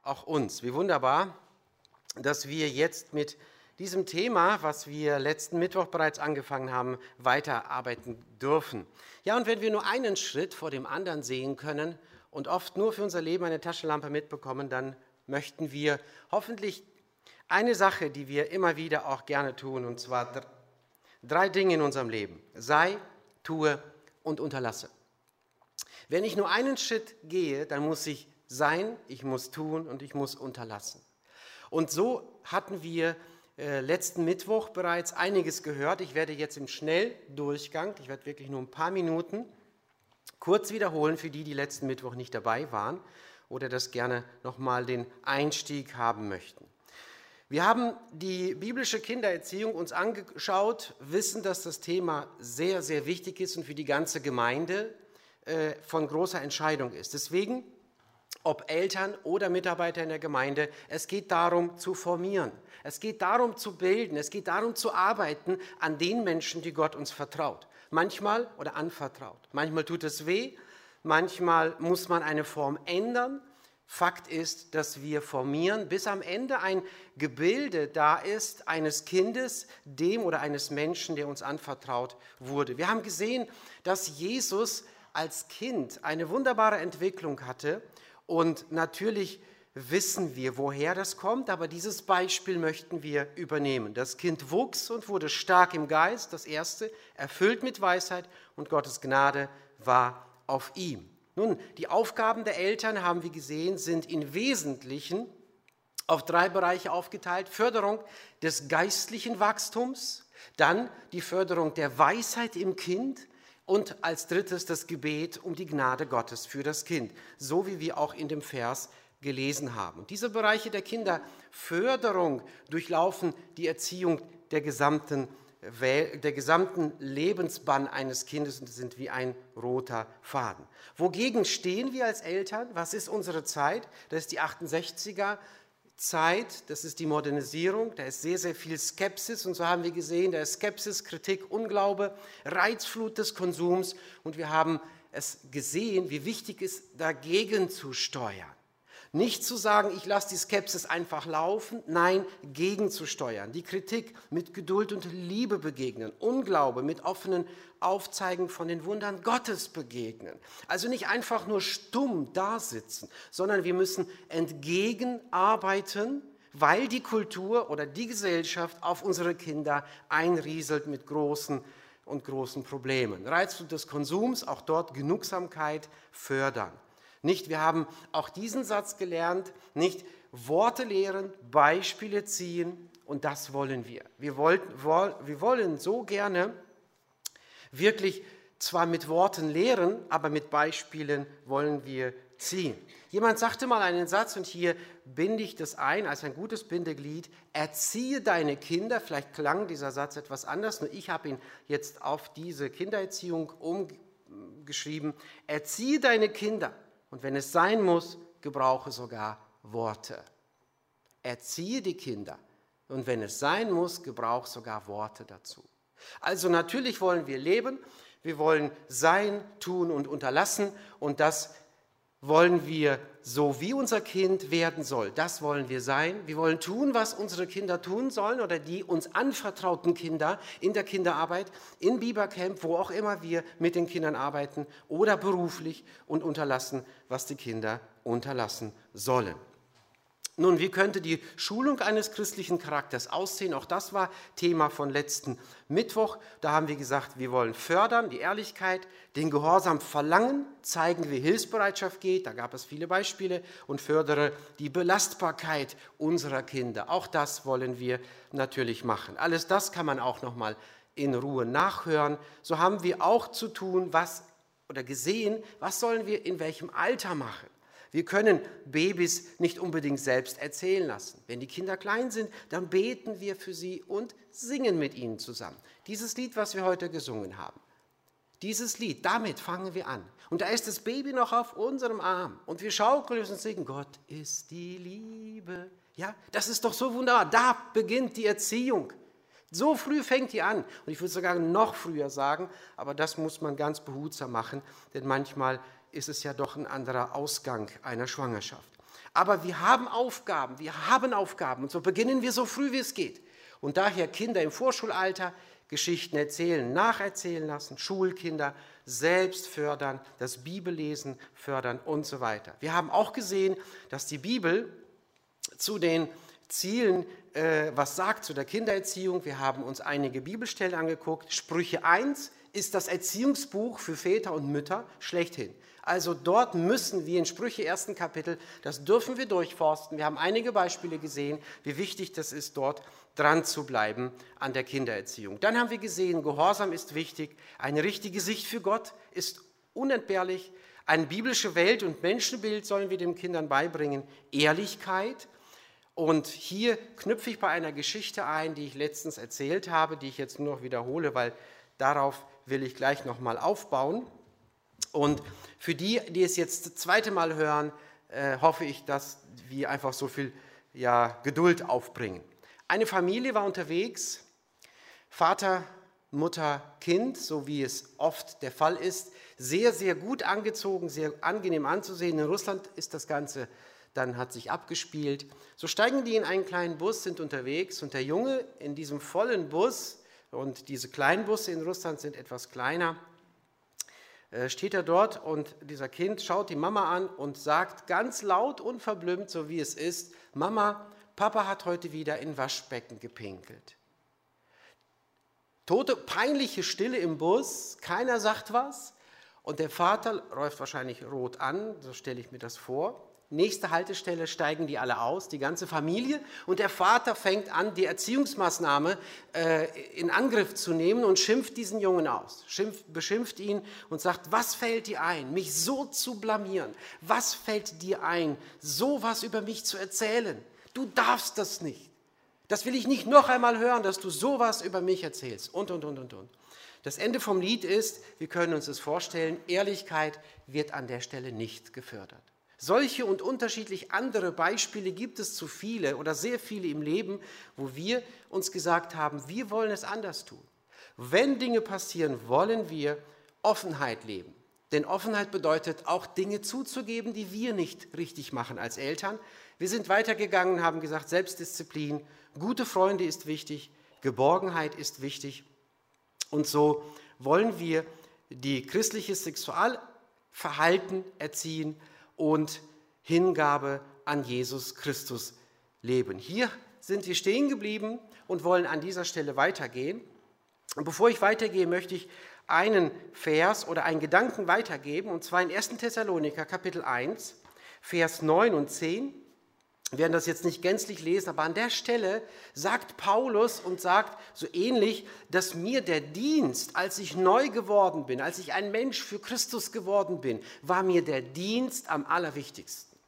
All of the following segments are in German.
auch uns. Wie wunderbar, dass wir jetzt mit diesem Thema, was wir letzten Mittwoch bereits angefangen haben, weiterarbeiten dürfen. Ja, und wenn wir nur einen Schritt vor dem anderen sehen können und oft nur für unser Leben eine Taschenlampe mitbekommen, dann möchten wir hoffentlich eine Sache, die wir immer wieder auch gerne tun, und zwar 3 Dinge in unserem Leben: sei, tue und unterlasse. Wenn ich nur einen Schritt gehe, dann muss ich sein, ich muss tun und ich muss unterlassen. Und so hatten wir letzten Mittwoch bereits einiges gehört. Ich werde jetzt im Schnelldurchgang, ich werde wirklich nur ein paar Minuten kurz wiederholen für die, die letzten Mittwoch nicht dabei waren oder das gerne nochmal den Einstieg haben möchten. Wir haben die biblische Kindererziehung uns angeschaut, wissen, dass das Thema sehr, sehr wichtig ist und für die ganze Gemeinde von großer Entscheidung ist. Deswegen, ob Eltern oder Mitarbeiter in der Gemeinde, es geht darum zu formieren, es geht darum zu bilden, es geht darum zu arbeiten an den Menschen, die Gott uns vertraut. Manchmal oder anvertraut. Manchmal tut es weh, manchmal muss man eine Form ändern. Fakt ist, dass wir formieren, bis am Ende ein Gebilde da ist eines Kindes, dem oder eines Menschen, der uns anvertraut wurde. Wir haben gesehen, dass Jesus als Kind eine wunderbare Entwicklung hatte und natürlich wissen wir, woher das kommt, aber dieses Beispiel möchten wir übernehmen. Das Kind wuchs und wurde stark im Geist, das Erste, erfüllt mit Weisheit und Gottes Gnade war auf ihm. Nun, die Aufgaben der Eltern, haben wir gesehen, sind im Wesentlichen auf 3 Bereiche aufgeteilt: Förderung des geistlichen Wachstums, dann die Förderung der Weisheit im Kind und als drittes das Gebet um die Gnade Gottes für das Kind, so wie wir auch in dem Vers gelesen haben. Und diese Bereiche der Kinderförderung durchlaufen die Erziehung der gesamten Lebensbahn eines Kindes und sind wie ein roter Faden. Wogegen stehen wir als Eltern? Was ist unsere Zeit? Das ist die 68er Zeit, das ist die Modernisierung, da ist sehr, sehr viel Skepsis und so haben wir gesehen, da ist Skepsis, Kritik, Unglaube, Reizflut des Konsums und wir haben es gesehen, wie wichtig es ist, dagegen zu steuern. Nicht zu sagen, ich lasse die Skepsis einfach laufen, nein, gegenzusteuern. Die Kritik mit Geduld und Liebe begegnen, Unglaube mit offenen Aufzeigen von den Wundern Gottes begegnen. Also nicht einfach nur stumm dasitzen, sondern wir müssen entgegenarbeiten, weil die Kultur oder die Gesellschaft auf unsere Kinder einrieselt mit großen Problemen. Reizflut des Konsums, auch dort Genugsamkeit fördern. Nicht, wir haben auch diesen Satz gelernt, nicht Worte lehren, Beispiele ziehen und das wollen wir. Wir wollen so gerne wirklich zwar mit Worten lehren, aber mit Beispielen wollen wir ziehen. Jemand sagte mal einen Satz und hier binde ich das ein als ein gutes Bindeglied: Erziehe deine Kinder. Vielleicht klang dieser Satz etwas anders, nur ich habe ihn jetzt auf diese Kindererziehung umgeschrieben. Erziehe deine Kinder. Und wenn es sein muss, gebrauche sogar Worte. Erziehe die Kinder. Und wenn es sein muss, gebrauche sogar Worte dazu. Also natürlich wollen wir leben, wir wollen sein, tun und unterlassen. Und das wollen wir so, wie unser Kind werden soll. Das wollen wir sein. Wir wollen tun, was unsere Kinder tun sollen oder die uns anvertrauten Kinder in der Kinderarbeit, in Bibercamp, wo auch immer wir mit den Kindern arbeiten oder beruflich und unterlassen, was die Kinder unterlassen sollen. Nun, wie könnte die Schulung eines christlichen Charakters aussehen? Auch das war Thema von letzten Mittwoch. Da haben wir gesagt, wir wollen fördern, die Ehrlichkeit, den Gehorsam verlangen, zeigen, wie Hilfsbereitschaft geht. Da gab es viele Beispiele und fördere die Belastbarkeit unserer Kinder. Auch das wollen wir natürlich machen. Alles das kann man auch noch mal in Ruhe nachhören. So haben wir auch zu tun, was sollen wir in welchem Alter machen. Wir können Babys nicht unbedingt selbst erzählen lassen. Wenn die Kinder klein sind, dann beten wir für sie und singen mit ihnen zusammen. Dieses Lied, was wir heute gesungen haben, dieses Lied, damit fangen wir an. Und da ist das Baby noch auf unserem Arm und wir schaukeln und singen, Gott ist die Liebe. Ja, das ist doch so wunderbar. Da beginnt die Erziehung. So früh fängt die an. Und ich würde sogar noch früher sagen, aber das muss man ganz behutsam machen, denn manchmal ist es ja doch ein anderer Ausgang einer Schwangerschaft. Aber wir haben Aufgaben, und so beginnen wir so früh wie es geht. Und daher Kinder im Vorschulalter Geschichten erzählen, nacherzählen lassen, Schulkinder selbst fördern, das Bibellesen fördern und so weiter. Wir haben auch gesehen, dass die Bibel zu den Zielen was sagt zu der Kindererziehung. Wir haben uns einige Bibelstellen angeguckt. Sprüche 1 ist das Erziehungsbuch für Väter und Mütter schlechthin. Also dort müssen wir in Sprüche 1. Kapitel, das dürfen wir durchforsten. Wir haben einige Beispiele gesehen, wie wichtig das ist, dort dran zu bleiben an der Kindererziehung. Dann haben wir gesehen, Gehorsam ist wichtig, eine richtige Sicht für Gott ist unentbehrlich, ein biblische Welt- und Menschenbild sollen wir den Kindern beibringen, Ehrlichkeit. Und hier knüpfe ich bei einer Geschichte ein, die ich letztens erzählt habe, die ich jetzt nur noch wiederhole, weil darauf will ich gleich nochmal aufbauen. Und für die, die es jetzt das zweite Mal hören, hoffe ich, dass wir einfach so viel Geduld aufbringen. Eine Familie war unterwegs, Vater, Mutter, Kind, so wie es oft der Fall ist, sehr, sehr gut angezogen, sehr angenehm anzusehen. In Russland ist das Ganze dann hat sich abgespielt. So steigen die in einen kleinen Bus, sind unterwegs und der Junge in diesem vollen Bus, und diese kleinen Busse in Russland sind etwas kleiner, steht er dort und dieser Kind schaut die Mama an und sagt ganz laut, unverblümt, so wie es ist, Mama, Papa hat heute wieder in Waschbecken gepinkelt. Tote, peinliche Stille im Bus, keiner sagt was und der Vater läuft wahrscheinlich rot an, so stelle ich mir das vor. Nächste Haltestelle steigen die alle aus, die ganze Familie, und der Vater fängt an, die Erziehungsmaßnahme in Angriff zu nehmen und schimpft diesen Jungen aus, beschimpft ihn und sagt, was fällt dir ein, mich so zu blamieren? Was fällt dir ein, sowas über mich zu erzählen? Du darfst das nicht. Das will ich nicht noch einmal hören, dass du sowas über mich erzählst und. Das Ende vom Lied ist, wir können uns das vorstellen, Ehrlichkeit wird an der Stelle nicht gefördert. Solche und unterschiedlich andere Beispiele gibt es zu viele oder sehr viele im Leben, wo wir uns gesagt haben, wir wollen es anders tun. Wenn Dinge passieren, wollen wir Offenheit leben. Denn Offenheit bedeutet auch Dinge zuzugeben, die wir nicht richtig machen als Eltern. Wir sind weitergegangen und haben gesagt, Selbstdisziplin, gute Freunde ist wichtig, Geborgenheit ist wichtig. Und so wollen wir die christliche Sexualverhalten erziehen und Hingabe an Jesus Christus leben. Hier sind wir stehen geblieben und wollen an dieser Stelle weitergehen. Und bevor ich weitergehe, möchte ich einen Vers oder einen Gedanken weitergeben, und zwar in 1. Thessaloniker, Kapitel 1, Vers 9 und 10. Wir werden das jetzt nicht gänzlich lesen, aber an der Stelle sagt Paulus und sagt so ähnlich, dass mir der Dienst, als ich neu geworden bin, als ich ein Mensch für Christus geworden bin, war mir der Dienst am allerwichtigsten.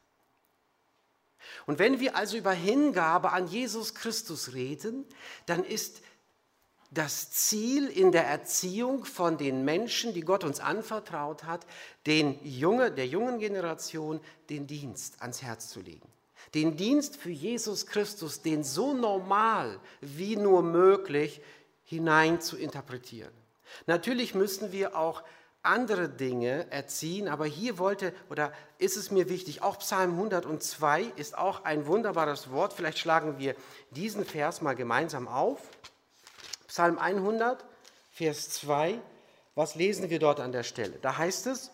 Und wenn wir also über Hingabe an Jesus Christus reden, dann ist das Ziel in der Erziehung von den Menschen, die Gott uns anvertraut hat, der jungen Generation den Dienst ans Herz zu legen. Den Dienst für Jesus Christus, den so normal wie nur möglich hinein zu interpretieren. Natürlich müssen wir auch andere Dinge erziehen, aber hier ist es mir wichtig, auch Psalm 102 ist auch ein wunderbares Wort. Vielleicht schlagen wir diesen Vers mal gemeinsam auf. Psalm 100, Vers 2, was lesen wir dort an der Stelle? Da heißt es,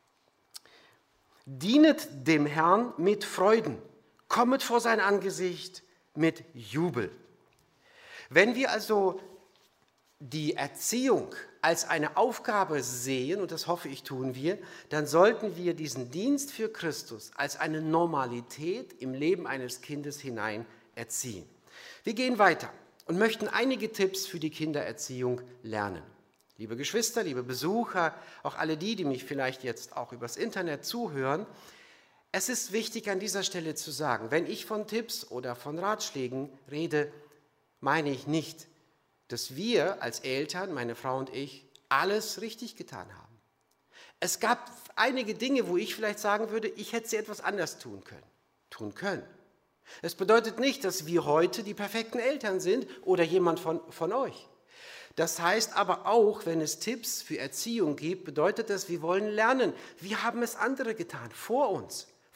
dienet dem Herrn mit Freuden. Kommet vor sein Angesicht mit Jubel. Wenn wir also die Erziehung als eine Aufgabe sehen, und das hoffe ich tun wir, dann sollten wir diesen Dienst für Christus als eine Normalität im Leben eines Kindes hinein erziehen. Wir gehen weiter und möchten einige Tipps für die Kindererziehung lernen. Liebe Geschwister, liebe Besucher, auch alle die mich vielleicht jetzt auch übers Internet zuhören, es ist wichtig an dieser Stelle zu sagen, wenn ich von Tipps oder von Ratschlägen rede, meine ich nicht, dass wir als Eltern, meine Frau und ich, alles richtig getan haben. Es gab einige Dinge, wo ich vielleicht sagen würde, ich hätte sie etwas anders tun können. Es bedeutet nicht, dass wir heute die perfekten Eltern sind oder jemand von euch. Das heißt aber auch, wenn es Tipps für Erziehung gibt, bedeutet das, wir wollen lernen. Wie haben es andere getan vor uns?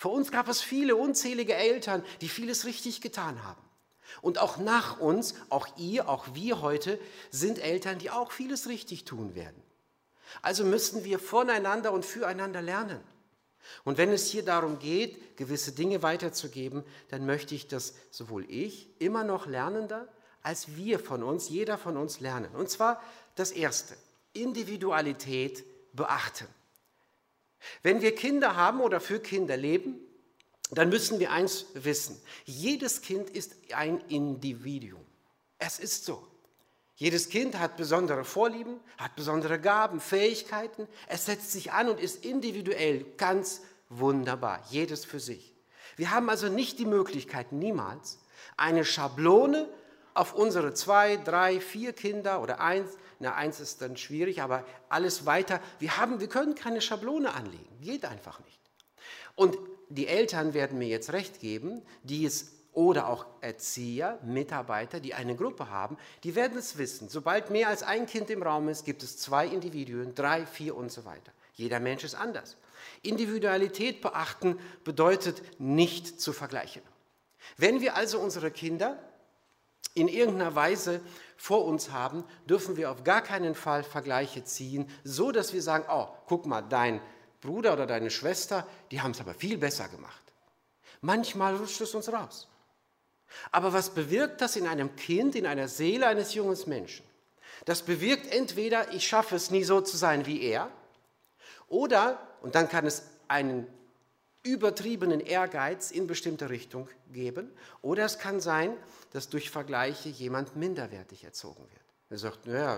Vor uns gab es viele unzählige Eltern, die vieles richtig getan haben. Und auch nach uns, auch ihr, auch wir heute, sind Eltern, die auch vieles richtig tun werden. Also müssen wir voneinander und füreinander lernen. Und wenn es hier darum geht, gewisse Dinge weiterzugeben, dann möchte ich, dass sowohl ich immer noch Lernender als wir von uns, jeder von uns lernen. Und zwar das Erste, Individualität beachten. Wenn wir Kinder haben oder für Kinder leben, dann müssen wir eins wissen. Jedes Kind ist ein Individuum. Es ist so. Jedes Kind hat besondere Vorlieben, hat besondere Gaben, Fähigkeiten. Es setzt sich an und ist individuell ganz wunderbar. Jedes für sich. Wir haben also nicht die Möglichkeit, niemals eine Schablone auf unsere 2, 3, 4 Kinder oder 1, na 1 ist dann schwierig, aber alles weiter. Wir können keine Schablone anlegen. Geht einfach nicht. Und die Eltern werden mir jetzt recht geben, oder auch Erzieher, Mitarbeiter, die eine Gruppe haben, die werden es wissen. Sobald mehr als ein Kind im Raum ist, gibt es 2 Individuen, 3, 4 und so weiter. Jeder Mensch ist anders. Individualität beachten bedeutet nicht zu vergleichen. Wenn wir also unsere Kinder in irgendeiner Weise vor uns haben, dürfen wir auf gar keinen Fall Vergleiche ziehen, so dass wir sagen, oh, guck mal, dein Bruder oder deine Schwester, die haben es aber viel besser gemacht. Manchmal rutscht es uns raus. Aber was bewirkt das in einem Kind, in einer Seele eines jungen Menschen? Das bewirkt entweder, ich schaffe es nie so zu sein wie er, oder, und dann kann es einen übertriebenen Ehrgeiz in bestimmte Richtung geben, oder es kann sein, dass durch Vergleiche jemand minderwertig erzogen wird. Er sagt, naja,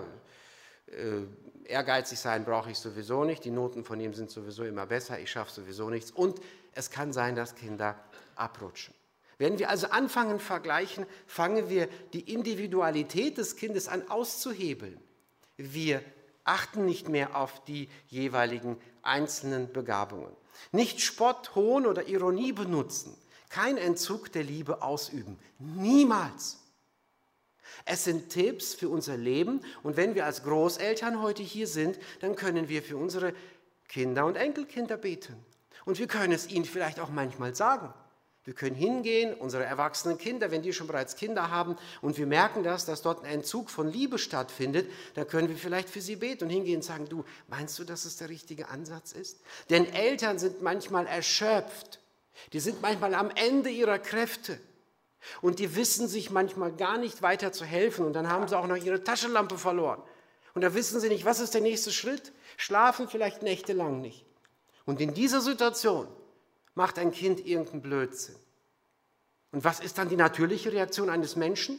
ehrgeizig sein brauche ich sowieso nicht, die Noten von ihm sind sowieso immer besser, ich schaffe sowieso nichts. Und es kann sein, dass Kinder abrutschen. Wenn wir also anfangen vergleichen, fangen wir die Individualität des Kindes an auszuhebeln. Wir achten nicht mehr auf die jeweiligen einzelnen Begabungen. Nicht Spott, Hohn oder Ironie benutzen. Kein Entzug der Liebe ausüben. Niemals. Es sind Tipps für unser Leben und wenn wir als Großeltern heute hier sind, dann können wir für unsere Kinder und Enkelkinder beten. Und wir können es ihnen vielleicht auch manchmal sagen. Wir können hingehen, unsere erwachsenen Kinder, wenn die schon bereits Kinder haben und wir merken dass dort ein Entzug von Liebe stattfindet, dann können wir vielleicht für sie beten und hingehen und sagen, du, meinst du, dass es der richtige Ansatz ist? Denn Eltern sind manchmal erschöpft, die sind manchmal am Ende ihrer Kräfte und die wissen sich manchmal gar nicht weiter zu helfen und dann haben sie auch noch ihre Taschenlampe verloren. Und da wissen sie nicht, was ist der nächste Schritt, schlafen vielleicht nächtelang nicht. Und in dieser Situation macht ein Kind irgendeinen Blödsinn. Und was ist dann die natürliche Reaktion eines Menschen?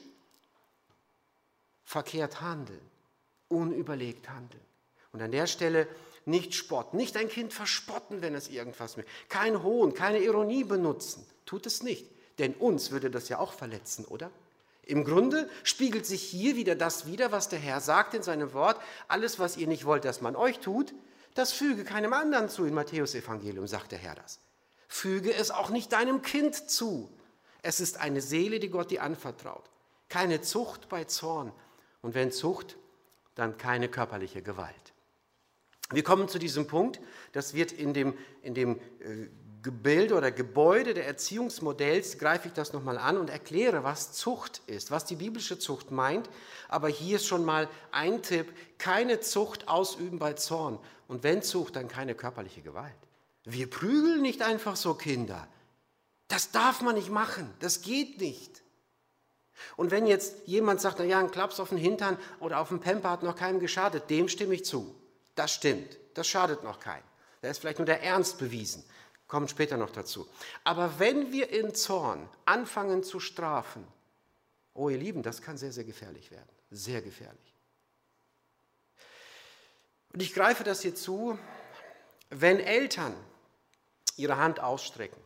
Verkehrt handeln, unüberlegt handeln. Und an der Stelle nicht spotten, nicht ein Kind verspotten, wenn es irgendwas möchte. Kein Hohn, keine Ironie benutzen, tut es nicht. Denn uns würde das ja auch verletzen, oder? Im Grunde spiegelt sich hier wieder das wider, was der Herr sagt in seinem Wort. Alles, was ihr nicht wollt, dass man euch tut, das füge keinem anderen zu. In Matthäus-Evangelium sagt der Herr das. Füge es auch nicht deinem Kind zu. Es ist eine Seele, die Gott dir anvertraut. Keine Zucht bei Zorn. Und wenn Zucht, dann keine körperliche Gewalt. Wir kommen zu diesem Punkt, das wird in dem Gebilde oder Gebäude der Erziehungsmodells, greife ich das nochmal an und erkläre, was Zucht ist, was die biblische Zucht meint. Aber hier ist schon mal ein Tipp, keine Zucht ausüben bei Zorn. Und wenn Zucht, dann keine körperliche Gewalt. Wir prügeln nicht einfach so Kinder. Das darf man nicht machen, das geht nicht. Und wenn jetzt jemand sagt, naja, ein Klaps auf den Hintern oder auf den Pemper hat noch keinem geschadet, dem stimme ich zu. Das stimmt, das schadet noch keinem. Da ist vielleicht nur der Ernst bewiesen, kommen später noch dazu. Aber wenn wir in Zorn anfangen zu strafen, oh ihr Lieben, das kann sehr, sehr gefährlich werden, sehr gefährlich. Und ich greife das hier zu, wenn Eltern ihre Hand ausstrecken,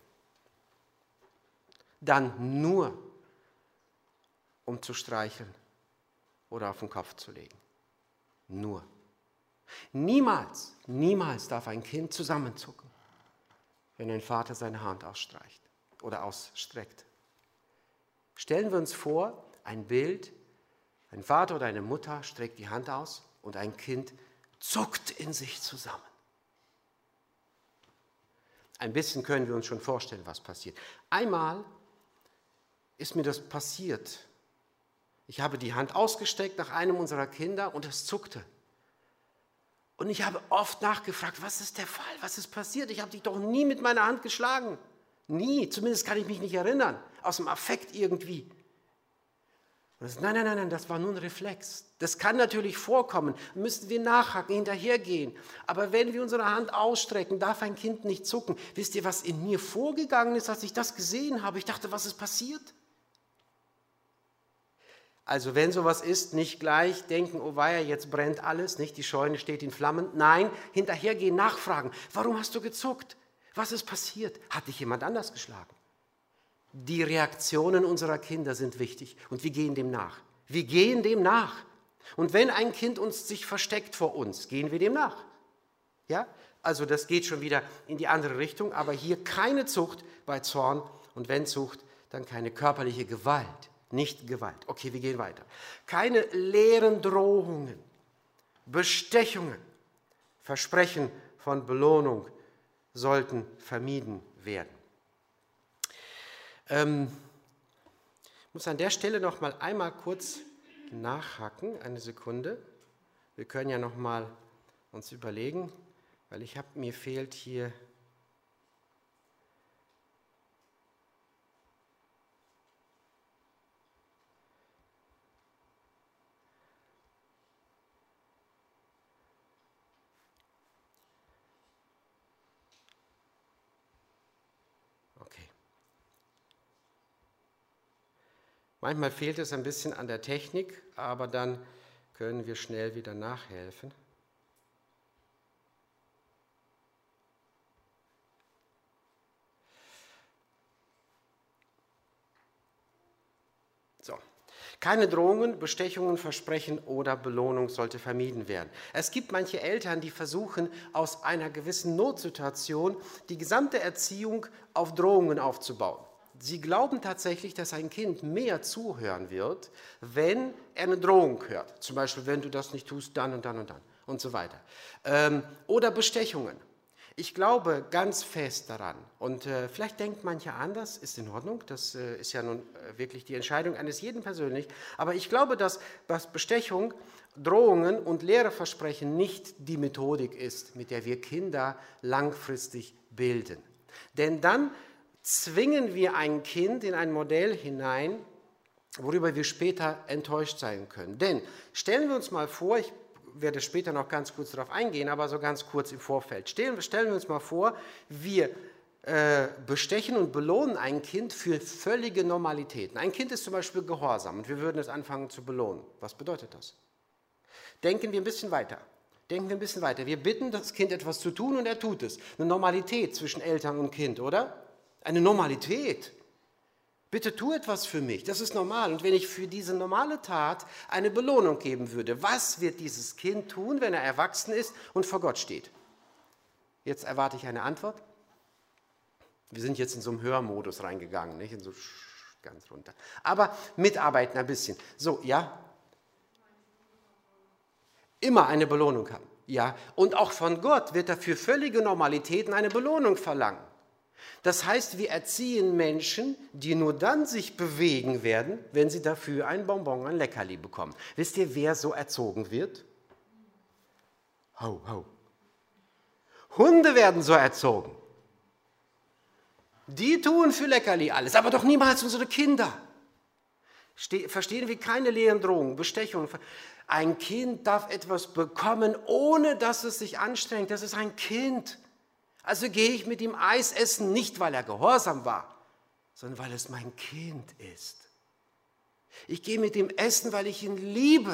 dann nur, um zu streicheln oder auf den Kopf zu legen. Nur. Niemals, niemals darf ein Kind zusammenzucken, wenn ein Vater seine Hand ausstreicht oder ausstreckt. Stellen wir uns vor, ein Bild, ein Vater oder eine Mutter streckt die Hand aus und ein Kind zuckt in sich zusammen. Ein bisschen können wir uns schon vorstellen, was passiert. Einmal ist mir das passiert. Ich habe die Hand ausgestreckt nach einem unserer Kinder und es zuckte. Und ich habe oft nachgefragt, was ist der Fall, was ist passiert? Ich habe dich doch nie mit meiner Hand geschlagen. Nie, zumindest kann ich mich nicht erinnern, aus dem Affekt irgendwie. Nein, das war nur ein Reflex. Das kann natürlich vorkommen, müssen wir nachhaken, hinterhergehen. Aber wenn wir unsere Hand ausstrecken, darf ein Kind nicht zucken. Wisst ihr, was in mir vorgegangen ist, als ich das gesehen habe? Ich dachte, was ist passiert? Also wenn sowas ist, nicht gleich denken, oh weia, jetzt brennt alles, nicht, die Scheune steht in Flammen. Nein, hinterhergehen, nachfragen. Warum hast du gezuckt? Was ist passiert? Hat dich jemand anders geschlagen? Die Reaktionen unserer Kinder sind wichtig und wir gehen dem nach. Wir gehen dem nach. Und wenn ein Kind sich versteckt vor uns, gehen wir dem nach. Ja? Also das geht schon wieder in die andere Richtung, aber hier keine Zucht bei Zorn und wenn Zucht, dann keine körperliche Gewalt, nicht Gewalt. Okay, wir gehen weiter. Keine leeren Drohungen, Bestechungen, Versprechen von Belohnung sollten vermieden werden. Ich muss an der Stelle noch mal einmal kurz nachhaken, eine Sekunde. Wir können ja noch mal uns überlegen, weil mir fehlt hier manchmal fehlt es ein bisschen an der Technik, aber dann können wir schnell wieder nachhelfen. So. Keine Drohungen, Bestechungen, Versprechen oder Belohnung sollte vermieden werden. Es gibt manche Eltern, die versuchen, aus einer gewissen Notsituation die gesamte Erziehung auf Drohungen aufzubauen. Sie glauben tatsächlich, dass ein Kind mehr zuhören wird, wenn er eine Drohung hört. Zum Beispiel, wenn du das nicht tust, dann und dann und dann und so weiter. Oder Bestechungen. Ich glaube ganz fest daran und vielleicht denkt mancher anders, ist in Ordnung, das ist ja nun wirklich die Entscheidung eines jeden persönlich, aber ich glaube, dass Bestechung, Drohungen und leere Versprechen nicht die Methodik ist, mit der wir Kinder langfristig bilden. Denn dann zwingen wir ein Kind in ein Modell hinein, worüber wir später enttäuscht sein können. Denn stellen wir uns mal vor, ich werde später noch ganz kurz darauf eingehen, aber so ganz kurz im Vorfeld. Stellen wir uns mal vor, wir bestechen und belohnen ein Kind für völlige Normalitäten. Ein Kind ist zum Beispiel gehorsam und wir würden es anfangen zu belohnen. Was bedeutet das? Denken wir ein bisschen weiter. Wir bitten das Kind etwas zu tun und er tut es. Eine Normalität zwischen Eltern und Kind, oder? Eine Normalität. Bitte tu etwas für mich, das ist normal. Und wenn ich für diese normale Tat eine Belohnung geben würde, was wird dieses Kind tun, wenn er erwachsen ist und vor Gott steht? Jetzt erwarte ich eine Antwort. Wir sind jetzt in so einem Hörmodus reingegangen, nicht in so ganz runter. Aber mitarbeiten ein bisschen. So, ja? Immer eine Belohnung haben. Ja, und auch von Gott wird er für völlige Normalitäten eine Belohnung verlangen. Das heißt, wir erziehen Menschen, die nur dann sich bewegen werden, wenn sie dafür ein Bonbon, ein Leckerli bekommen. Wisst ihr, wer so erzogen wird? Ho, ho. Hunde werden so erzogen. Die tun für Leckerli alles, aber doch niemals unsere Kinder. Verstehen wir keine leeren Drohungen, Bestechungen. Ein Kind darf etwas bekommen, ohne dass es sich anstrengt. Das ist ein Kind. Also gehe ich mit ihm Eis essen, nicht weil er gehorsam war, sondern weil es mein Kind ist. Ich gehe mit ihm essen, weil ich ihn liebe.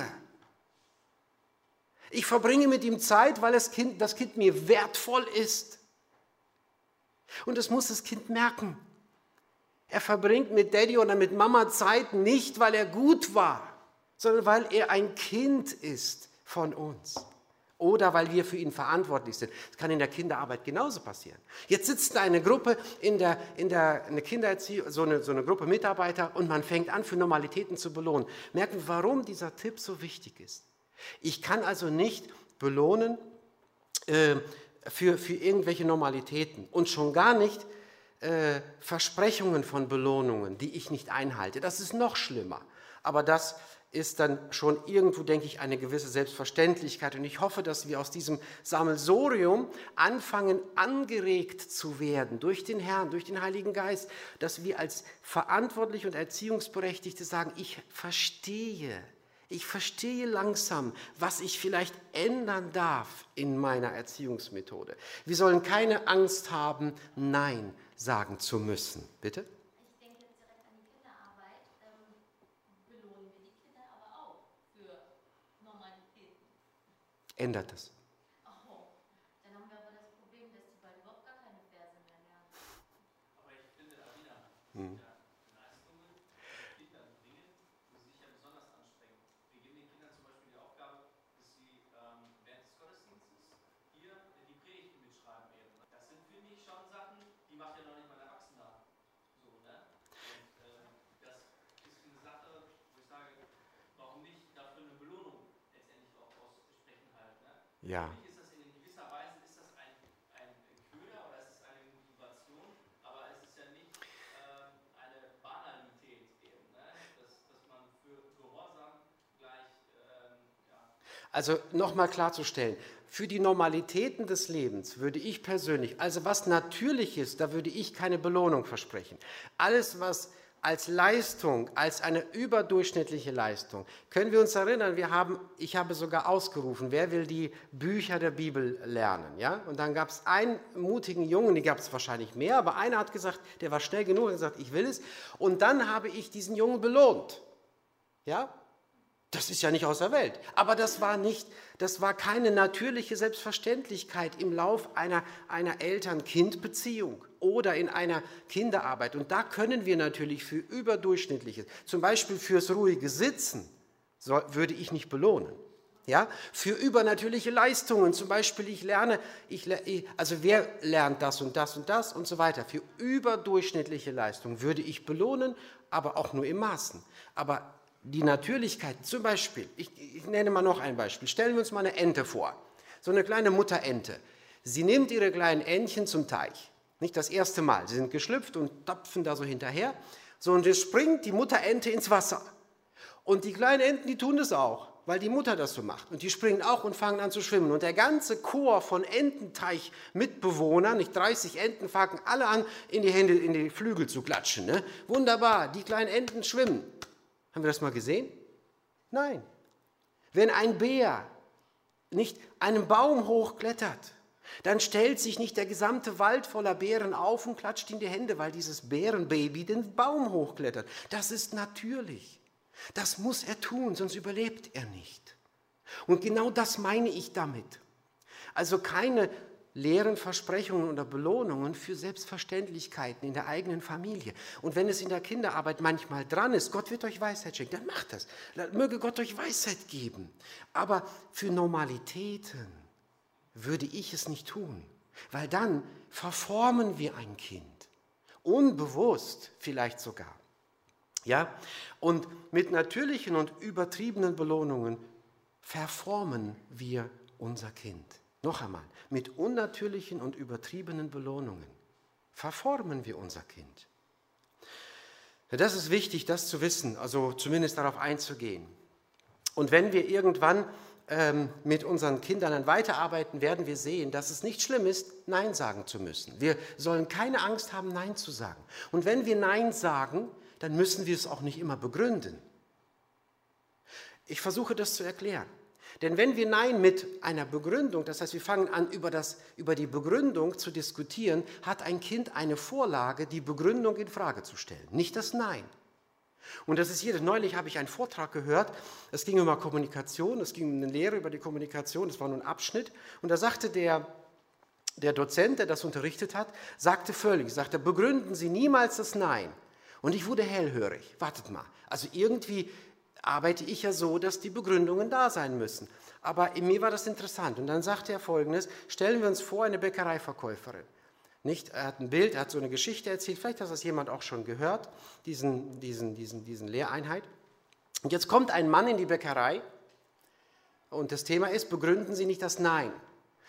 Ich verbringe mit ihm Zeit, weil das Kind mir wertvoll ist. Und das muss das Kind merken. Er verbringt mit Daddy oder mit Mama Zeit nicht, weil er gut war, sondern weil er ein Kind ist von uns. Oder weil wir für ihn verantwortlich sind. Das kann in der Kinderarbeit genauso passieren. Jetzt sitzt da eine Gruppe eine Kindererziehung, so eine Gruppe Mitarbeiter und man fängt an, für Normalitäten zu belohnen. Merken, warum dieser Tipp so wichtig ist. Ich kann also nicht belohnen, für irgendwelche Normalitäten und schon gar nicht Versprechungen von Belohnungen, die ich nicht einhalte. Das ist noch schlimmer. Aber das ist dann schon irgendwo, denke ich, eine gewisse Selbstverständlichkeit. Und ich hoffe, dass wir aus diesem Sammelsurium anfangen, angeregt zu werden durch den Herrn, durch den Heiligen Geist, dass wir als Verantwortliche und Erziehungsberechtigte sagen, ich verstehe langsam, was ich vielleicht ändern darf in meiner Erziehungsmethode. Wir sollen keine Angst haben, Nein sagen zu müssen. Bitte? Ich denke jetzt direkt an die Kinderarbeit. Belohnen wir die Kinder aber auch für Normalitäten. Ändert das. Oh, dann haben wir aber das Problem, dass die bald überhaupt gar keine Verse mehr lernen. Aber ich finde, Alina, Leistungen, Kinder bringen, müssen sich ja besonders anstrengen. Wir geben den Kindern zum Beispiel die Aufgabe, dass sie während des Gottesdienstes hier die Predigten mitschreiben werden. Das sind, finde ich, schon Sachen, die macht ja noch nicht mal ein Erwachsener. So, ne? Und das ist eine Sache, wo ich sage, warum nicht dafür eine Belohnung letztendlich auch aussprechen halt. Ne? Ja. Für mich ist das in gewisser Weise ist das ein Köder oder es ist eine Motivation, aber es ist ja nicht eine Banalität eben, ne? dass man für Gehorsam gleich, Also nochmal klarzustellen, für die Normalitäten des Lebens würde ich persönlich, also was natürlich ist, da würde ich keine Belohnung versprechen. Alles, was als Leistung, als eine überdurchschnittliche Leistung, können wir uns erinnern, ich habe sogar ausgerufen, wer will die Bücher der Bibel lernen? Ja? Und dann gab es einen mutigen Jungen, die gab es wahrscheinlich mehr, aber einer hat gesagt, der war schnell genug und gesagt, ich will es. Und dann habe ich diesen Jungen belohnt. Ja? Das ist ja nicht aus der Welt. Aber das war keine natürliche Selbstverständlichkeit im Lauf einer Eltern-Kind-Beziehung oder in einer Kinderarbeit. Und da können wir natürlich für Überdurchschnittliches, zum Beispiel fürs ruhige Sitzen, würde ich nicht belohnen. Ja? Für übernatürliche Leistungen, zum Beispiel also wer lernt das und das und das und so weiter. Für überdurchschnittliche Leistungen würde ich belohnen, aber auch nur im Maßen. Aber die Natürlichkeit, zum Beispiel, ich nenne mal noch ein Beispiel, stellen wir uns mal eine Ente vor, so eine kleine Mutterente. Sie nimmt ihre kleinen Entchen zum Teich, nicht das erste Mal, sie sind geschlüpft und tapfen da so hinterher, so und jetzt springt die Mutterente ins Wasser. Und die kleinen Enten, die tun das auch, weil die Mutter das so macht. Und die springen auch und fangen an zu schwimmen. Und der ganze Chor von Ententeich-Mitbewohnern, nicht 30 Enten, fangen alle an, in die Hände, in die Flügel zu klatschen. Ne? Wunderbar, die kleinen Enten schwimmen. Haben wir das mal gesehen? Nein. Wenn ein Bär nicht einen Baum hochklettert, dann stellt sich nicht der gesamte Wald voller Bären auf und klatscht in die Hände, weil dieses Bärenbaby den Baum hochklettert. Das ist natürlich. Das muss er tun, sonst überlebt er nicht. Und genau das meine ich damit. Also keine leeren Versprechungen oder Belohnungen für Selbstverständlichkeiten in der eigenen Familie. Und wenn es in der Kinderarbeit manchmal dran ist, Gott wird euch Weisheit schenken, dann macht das. Möge Gott euch Weisheit geben. Aber für Normalitäten würde ich es nicht tun, weil dann verformen wir ein Kind. Unbewusst vielleicht sogar. Ja? Und mit natürlichen und übertriebenen Belohnungen verformen wir unser Kind. Noch einmal, mit unnatürlichen und übertriebenen Belohnungen verformen wir unser Kind. Das ist wichtig, das zu wissen, also zumindest darauf einzugehen. Und wenn wir irgendwann mit unseren Kindern dann weiterarbeiten, werden wir sehen, dass es nicht schlimm ist, Nein sagen zu müssen. Wir sollen keine Angst haben, Nein zu sagen. Und wenn wir Nein sagen, dann müssen wir es auch nicht immer begründen. Ich versuche das zu erklären. Denn wenn wir Nein mit einer Begründung, das heißt, wir fangen an, über die Begründung zu diskutieren, hat ein Kind eine Vorlage, die Begründung in Frage zu stellen, nicht das Nein. Und das ist neulich habe ich einen Vortrag gehört, es ging um Kommunikation, es ging um eine Lehre über die Kommunikation, das war nur ein Abschnitt, und da sagte der Dozent, der das unterrichtet hat, sagte, begründen Sie niemals das Nein. Und ich wurde hellhörig, wartet mal, also irgendwie arbeite ich ja so, dass die Begründungen da sein müssen. Aber in mir war das interessant. Und dann sagte er Folgendes, stellen wir uns vor, eine Bäckereiverkäuferin. Nicht? Er hat ein Bild, er hat so eine Geschichte erzählt, vielleicht hat das jemand auch schon gehört, diesen Lehreinheit. Und jetzt kommt ein Mann in die Bäckerei und das Thema ist, begründen Sie nicht das Nein.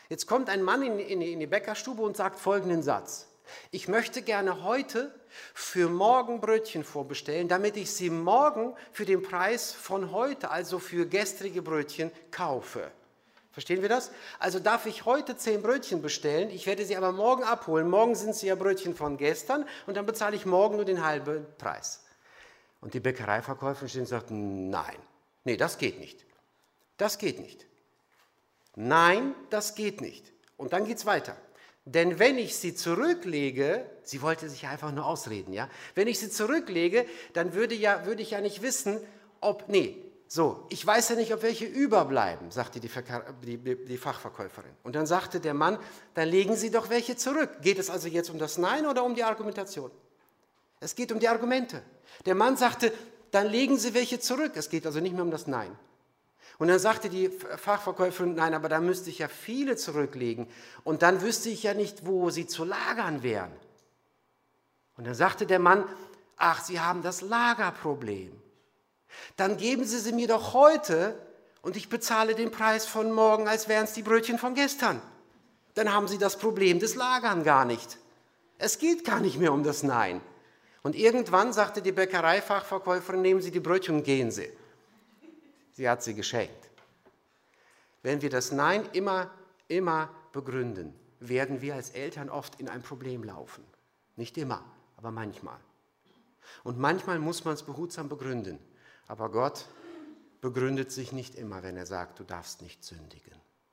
Jetzt kommt ein Mann in die Bäckerstube und sagt folgenden Satz. Ich möchte gerne heute für morgen Brötchen vorbestellen, damit ich sie morgen für den Preis von heute, also für gestrige Brötchen, kaufe. Verstehen wir das? Also darf ich heute 10 Brötchen bestellen, ich werde sie aber morgen abholen. Morgen sind sie ja Brötchen von gestern und dann bezahle ich morgen nur den halben Preis. Und die Bäckereiverkäuferin steht und sagt, nein, nee, das geht nicht. Das geht nicht. Nein, das geht nicht. Und dann geht es weiter. Denn wenn ich sie zurücklege, sie wollte sich einfach nur ausreden, ja? Wenn ich sie zurücklege, dann würde ich ja nicht wissen, ich weiß ja nicht, ob welche überbleiben, sagte die Fachverkäuferin. Und dann sagte der Mann, dann legen Sie doch welche zurück. Geht es also jetzt um das Nein oder um die Argumentation? Es geht um die Argumente. Der Mann sagte, dann legen Sie welche zurück. Es geht also nicht mehr um das Nein. Und dann sagte die Fachverkäuferin, nein, aber da müsste ich ja viele zurücklegen. Und dann wüsste ich ja nicht, wo sie zu lagern wären. Und dann sagte der Mann, ach, Sie haben das Lagerproblem. Dann geben Sie sie mir doch heute und ich bezahle den Preis von morgen, als wären es die Brötchen von gestern. Dann haben Sie das Problem des Lagern gar nicht. Es geht gar nicht mehr um das Nein. Und irgendwann sagte die Bäckereifachverkäuferin, nehmen Sie die Brötchen und gehen Sie. Sie hat sie geschenkt. Wenn wir das Nein immer begründen, werden wir als Eltern oft in ein Problem laufen. Nicht immer, aber manchmal. Und manchmal muss man es behutsam begründen. Aber Gott begründet sich nicht immer, wenn er sagt, du darfst nicht sündigen.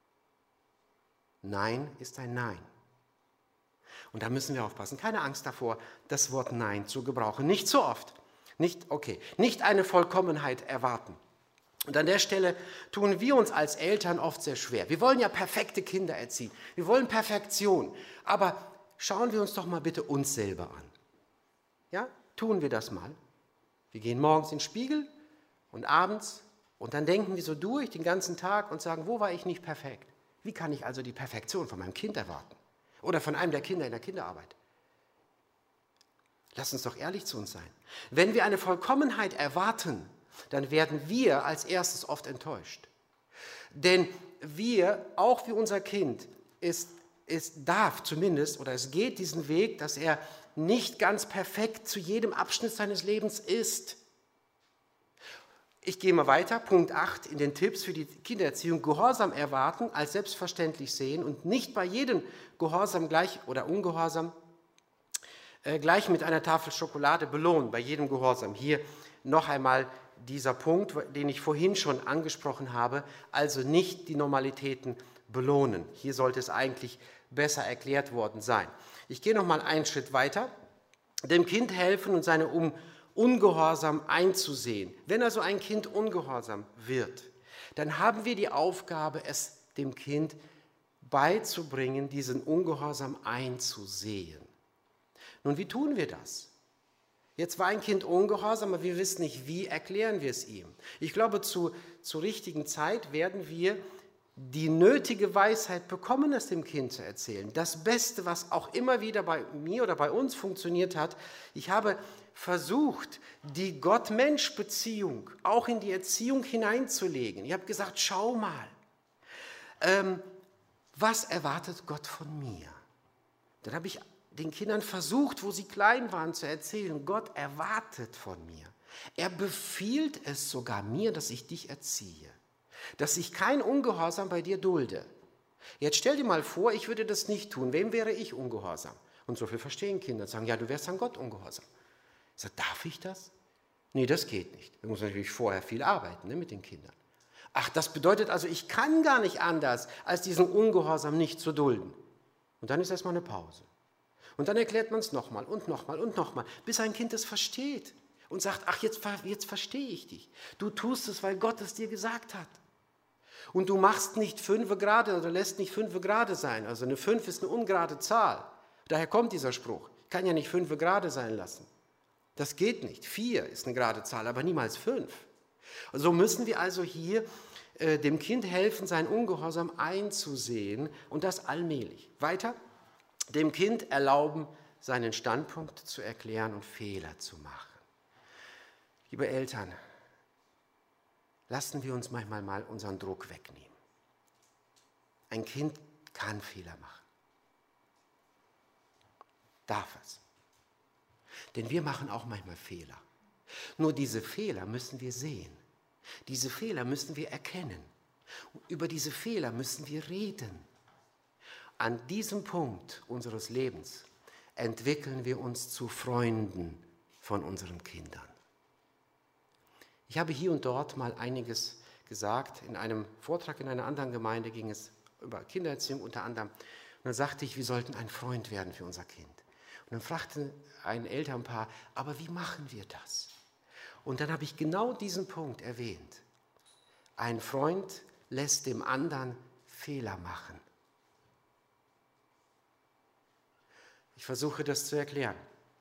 Nein ist ein Nein. Und da müssen wir aufpassen. Keine Angst davor, das Wort Nein zu gebrauchen. Nicht so oft. Nicht eine Vollkommenheit erwarten. Und an der Stelle tun wir uns als Eltern oft sehr schwer. Wir wollen ja perfekte Kinder erziehen. Wir wollen Perfektion. Aber schauen wir uns doch mal bitte uns selber an. Ja, tun wir das mal. Wir gehen morgens in den Spiegel und abends und dann denken wir so durch den ganzen Tag und sagen, wo war ich nicht perfekt? Wie kann ich also die Perfektion von meinem Kind erwarten? Oder von einem der Kinder in der Kinderarbeit? Lass uns doch ehrlich zu uns sein. Wenn wir eine Vollkommenheit erwarten, dann werden wir als erstes oft enttäuscht. Denn auch wie unser Kind, es geht diesen Weg, dass er nicht ganz perfekt zu jedem Abschnitt seines Lebens ist. Ich gehe mal weiter, Punkt 8 in den Tipps für die Kindererziehung. Gehorsam erwarten, als selbstverständlich sehen und nicht bei jedem Gehorsam gleich oder Ungehorsam gleich mit einer Tafel Schokolade belohnen, bei jedem Gehorsam. Hier noch einmal dieser Punkt, den ich vorhin schon angesprochen habe, also nicht die Normalitäten belohnen. Hier sollte es eigentlich besser erklärt worden sein. Ich gehe noch mal einen Schritt weiter. Dem Kind helfen und seine Ungehorsam einzusehen. Wenn also ein Kind ungehorsam wird, dann haben wir die Aufgabe, es dem Kind beizubringen, diesen Ungehorsam einzusehen. Nun, wie tun wir das? Jetzt war ein Kind ungehorsam, aber wir wissen nicht, wie erklären wir es ihm. Ich glaube, zur richtigen Zeit werden wir die nötige Weisheit bekommen, es dem Kind zu erzählen. Das Beste, was auch immer wieder bei mir oder bei uns funktioniert hat, ich habe versucht, die Gott-Mensch-Beziehung auch in die Erziehung hineinzulegen. Ich habe gesagt, schau mal, was erwartet Gott von mir? Dann habe ich den Kindern versucht, wo sie klein waren, zu erzählen, Gott erwartet von mir. Er befiehlt es sogar mir, dass ich dich erziehe, dass ich kein Ungehorsam bei dir dulde. Jetzt stell dir mal vor, ich würde das nicht tun. Wem wäre ich ungehorsam? Und so viel verstehen Kinder, sagen, ja, du wärst an Gott ungehorsam. Ich sage, darf ich das? Nee, das geht nicht. Da muss man natürlich vorher viel arbeiten, mit den Kindern. Ach, das bedeutet also, ich kann gar nicht anders, als diesen Ungehorsam nicht zu dulden. Und dann ist erstmal eine Pause. Und dann erklärt man es nochmal und nochmal und nochmal, bis ein Kind es versteht und sagt, ach, jetzt verstehe ich dich. Du tust es, weil Gott es dir gesagt hat. Und du machst nicht 5 gerade oder lässt nicht 5 gerade sein. Also eine 5 ist eine ungerade Zahl. Daher kommt dieser Spruch. Ich kann ja nicht 5 gerade sein lassen. Das geht nicht. 4 ist eine gerade Zahl, aber niemals 5. Und so müssen wir also hier dem Kind helfen, sein Ungehorsam einzusehen und das allmählich. Weiter. Dem Kind erlauben, seinen Standpunkt zu erklären und Fehler zu machen. Liebe Eltern, lassen wir uns manchmal mal unseren Druck wegnehmen. Ein Kind kann Fehler machen. Darf es. Denn wir machen auch manchmal Fehler. Nur diese Fehler müssen wir sehen. Diese Fehler müssen wir erkennen. Über diese Fehler müssen wir reden. An diesem Punkt unseres Lebens entwickeln wir uns zu Freunden von unseren Kindern. Ich habe hier und dort mal einiges gesagt. In einem Vortrag in einer anderen Gemeinde ging es über Kindererziehung unter anderem. Und dann sagte ich, wir sollten ein Freund werden für unser Kind. Und dann fragte ein Elternpaar, aber wie machen wir das? Und dann habe ich genau diesen Punkt erwähnt. Ein Freund lässt dem anderen Fehler machen. Ich versuche das zu erklären.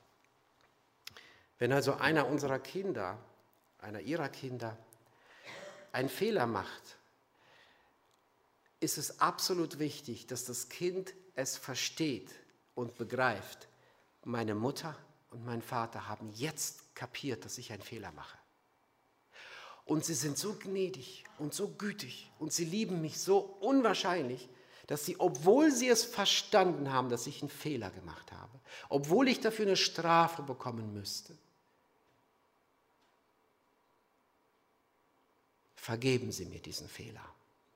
Wenn also einer unserer Kinder, einer ihrer Kinder, einen Fehler macht, ist es absolut wichtig, dass das Kind es versteht und begreift. Meine Mutter und mein Vater haben jetzt kapiert, dass ich einen Fehler mache. Und sie sind so gnädig und so gütig und sie lieben mich so unwahrscheinlich, dass sie, obwohl sie es verstanden haben, dass ich einen Fehler gemacht habe, obwohl ich dafür eine Strafe bekommen müsste, vergeben sie mir diesen Fehler.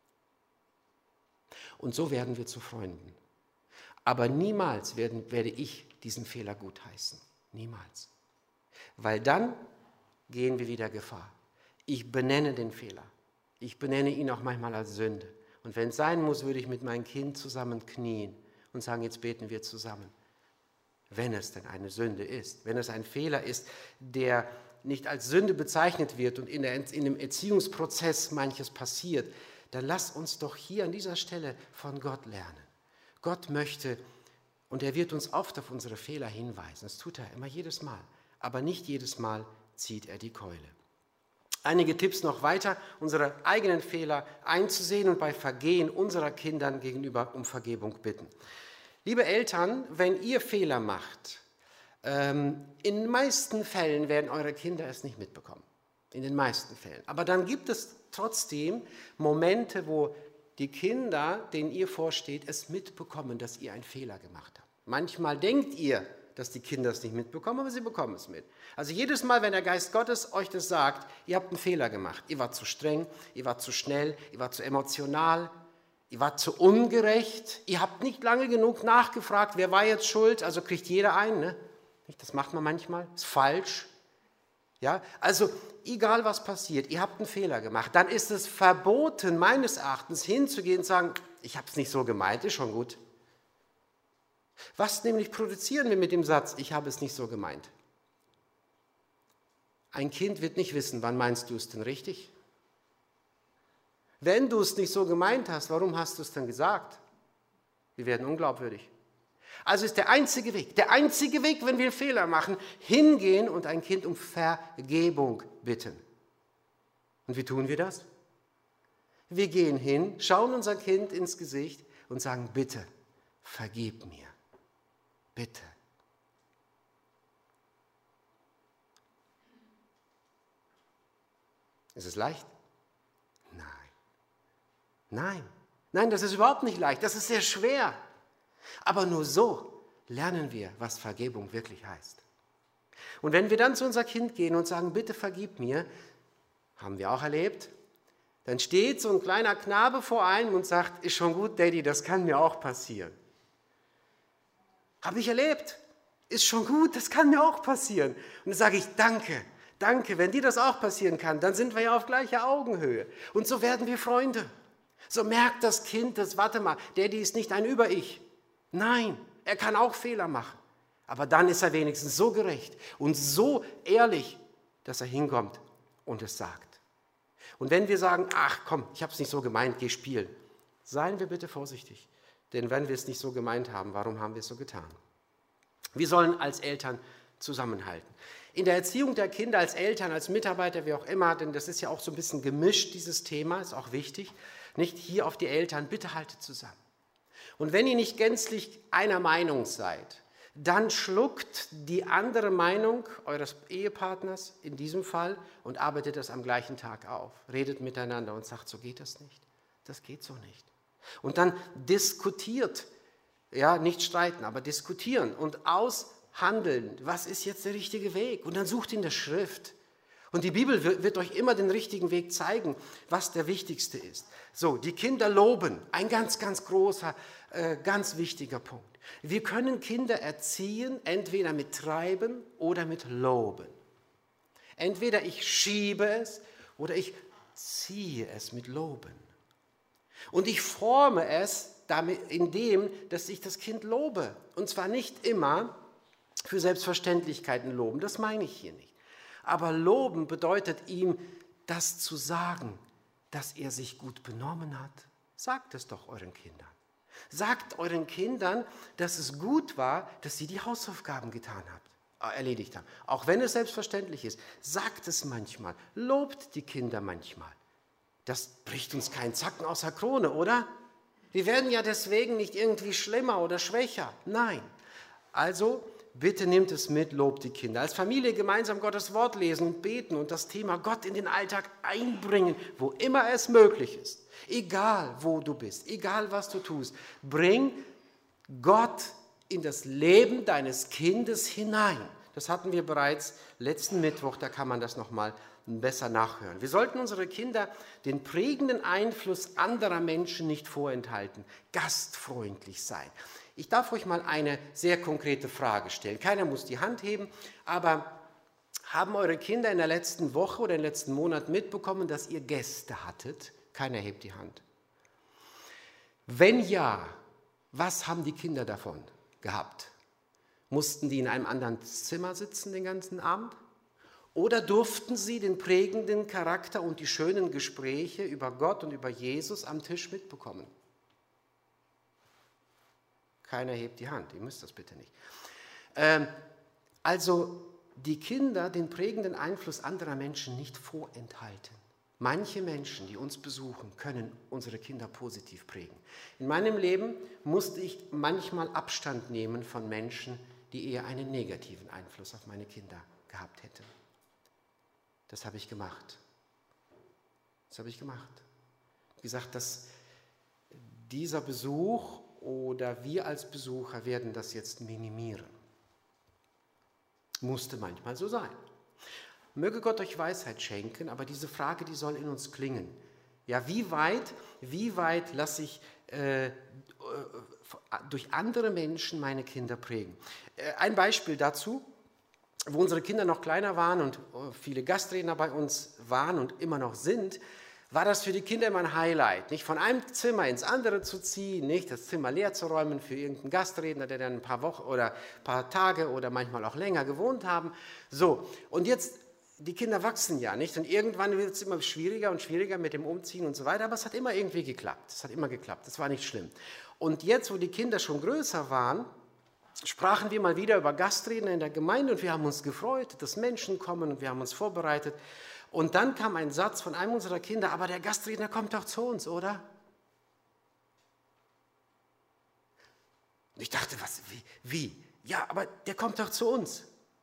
Und so werden wir zu Freunden. Aber niemals werde ich diesen Fehler gutheißen. Niemals. Weil dann gehen wir wieder Gefahr. Ich benenne den Fehler. Ich benenne ihn auch manchmal als Sünde. Und wenn es sein muss, würde ich mit meinem Kind zusammen knien und sagen, jetzt beten wir zusammen. Wenn es denn eine Sünde ist, wenn es ein Fehler ist, der nicht als Sünde bezeichnet wird und in dem Erziehungsprozess manches passiert, dann lass uns doch hier an dieser Stelle von Gott lernen. Gott möchte, und er wird uns oft auf unsere Fehler hinweisen, das tut er immer jedes Mal, aber nicht jedes Mal zieht er die Keule. Einige Tipps noch weiter, unsere eigenen Fehler einzusehen und bei Vergehen unserer Kindern gegenüber um Vergebung bitten. Liebe Eltern, wenn ihr Fehler macht, in den meisten Fällen werden eure Kinder es nicht mitbekommen. In den meisten Fällen. Aber dann gibt es trotzdem Momente, wo die Kinder, denen ihr vorsteht, es mitbekommen, dass ihr einen Fehler gemacht habt. Manchmal denkt ihr, dass die Kinder es nicht mitbekommen, aber sie bekommen es mit. Also jedes Mal, wenn der Geist Gottes euch das sagt, ihr habt einen Fehler gemacht. Ihr wart zu streng, ihr wart zu schnell, ihr wart zu emotional, ihr wart zu ungerecht, ihr habt nicht lange genug nachgefragt, wer war jetzt schuld, also kriegt jeder einen, ne? Das macht man manchmal, ist falsch. Ja, also egal was passiert, ihr habt einen Fehler gemacht, dann ist es verboten, meines Erachtens hinzugehen und zu sagen, ich habe es nicht so gemeint, ist schon gut. Was nämlich produzieren wir mit dem Satz, ich habe es nicht so gemeint? Ein Kind wird nicht wissen, wann meinst du es denn richtig? Wenn du es nicht so gemeint hast, warum hast du es denn gesagt? Wir werden unglaubwürdig. Also ist der einzige Weg, wenn wir einen Fehler machen, hingehen und ein Kind um Vergebung bitten. Und wie tun wir das? Wir gehen hin, schauen unser Kind ins Gesicht und sagen, bitte, vergib mir. Bitte. Ist es leicht? Nein. Nein, das ist überhaupt nicht leicht, das ist sehr schwer. Aber nur so lernen wir, was Vergebung wirklich heißt. Und wenn wir dann zu unser Kind gehen und sagen, bitte vergib mir, haben wir auch erlebt, dann steht so ein kleiner Knabe vor einem und sagt, ist schon gut, Daddy, das kann mir auch passieren. Habe ich erlebt, ist schon gut, das kann mir auch passieren. Und dann sage ich, danke, wenn dir das auch passieren kann, dann sind wir ja auf gleicher Augenhöhe. Und so werden wir Freunde. So merkt das Kind, warte mal, Daddy ist nicht ein Über-Ich. Nein, er kann auch Fehler machen. Aber dann ist er wenigstens so gerecht und so ehrlich, dass er hinkommt und es sagt. Und wenn wir sagen, ach komm, ich habe es nicht so gemeint, geh spielen, seien wir bitte vorsichtig. Denn wenn wir es nicht so gemeint haben, warum haben wir es so getan? Wir sollen als Eltern zusammenhalten. In der Erziehung der Kinder, als Eltern, als Mitarbeiter, wie auch immer, denn das ist ja auch so ein bisschen gemischt, dieses Thema, ist auch wichtig, nicht hier auf die Eltern, bitte haltet zusammen. Und wenn ihr nicht gänzlich einer Meinung seid, dann schluckt die andere Meinung eures Ehepartners in diesem Fall und arbeitet das am gleichen Tag auf. Redet miteinander und sagt, so geht das nicht. Das geht so nicht. Und dann diskutiert, ja, nicht streiten, aber diskutieren und aushandeln, was ist jetzt der richtige Weg? Und dann sucht in der Schrift. Und die Bibel wird euch immer den richtigen Weg zeigen, was der wichtigste ist. So, die Kinder loben, ein ganz, ganz großer, ganz wichtiger Punkt. Wir können Kinder erziehen, entweder mit Treiben oder mit Loben. Entweder ich schiebe es oder ich ziehe es mit Loben. Und ich forme es damit, indem, dass ich das Kind lobe. Und zwar nicht immer für Selbstverständlichkeiten loben, das meine ich hier nicht. Aber loben bedeutet ihm, das zu sagen, dass er sich gut benommen hat. Sagt es doch euren Kindern. Sagt euren Kindern, dass es gut war, dass sie die Hausaufgaben erledigt haben. Auch wenn es selbstverständlich ist. Sagt es manchmal. Lobt die Kinder manchmal. Das bricht uns keinen Zacken aus der Krone, oder? Wir werden ja deswegen nicht irgendwie schlimmer oder schwächer. Nein. Also bitte nehmt es mit, lobt die Kinder. Als Familie gemeinsam Gottes Wort lesen und beten und das Thema Gott in den Alltag einbringen, wo immer es möglich ist. Egal, wo du bist, egal, was du tust. Bring Gott in das Leben deines Kindes hinein. Das hatten wir bereits letzten Mittwoch, da kann man das nochmal besser nachhören. Wir sollten unsere Kinder den prägenden Einfluss anderer Menschen nicht vorenthalten, gastfreundlich sein. Ich darf euch mal eine sehr konkrete Frage stellen. Keiner muss die Hand heben, aber haben eure Kinder in der letzten Woche oder im letzten Monat mitbekommen, dass ihr Gäste hattet? Keiner hebt die Hand. Wenn ja, was haben die Kinder davon gehabt? Mussten die in einem anderen Zimmer sitzen den ganzen Abend? Oder durften sie den prägenden Charakter und die schönen Gespräche über Gott und über Jesus am Tisch mitbekommen? Keiner hebt die Hand, ihr müsst das bitte nicht. Also die Kinder den prägenden Einfluss anderer Menschen nicht vorenthalten. Manche Menschen, die uns besuchen, können unsere Kinder positiv prägen. In meinem Leben musste ich manchmal Abstand nehmen von Menschen, die eher einen negativen Einfluss auf meine Kinder gehabt hätten. Das habe ich gemacht. Wie gesagt, dass dieser Besuch oder wir als Besucher werden das jetzt minimieren. Musste manchmal so sein. Möge Gott euch Weisheit schenken, aber diese Frage, die soll in uns klingen. Ja, wie weit lasse ich durch andere Menschen meine Kinder prägen? Ein Beispiel dazu, wo unsere Kinder noch kleiner waren und viele Gastredner bei uns waren und immer noch sind, war das für die Kinder immer ein Highlight, nicht von einem Zimmer ins andere zu ziehen, nicht das Zimmer leer zu räumen für irgendeinen Gastredner, der dann ein paar Wochen oder ein paar Tage oder manchmal auch länger gewohnt haben. So, und jetzt, die Kinder wachsen ja, nicht? Und irgendwann wird es immer schwieriger und schwieriger mit dem Umziehen und so weiter, aber es hat immer irgendwie geklappt. Das war nicht schlimm. Und jetzt, wo die Kinder schon größer waren, sprachen wir mal wieder über Gastredner in der Gemeinde und wir haben uns gefreut, dass Menschen kommen und wir haben uns vorbereitet. Und dann kam ein Satz von einem unserer Kinder, aber der Gastredner kommt doch zu uns, oder? Und ich dachte, was, wie? Ja, aber der kommt doch zu uns.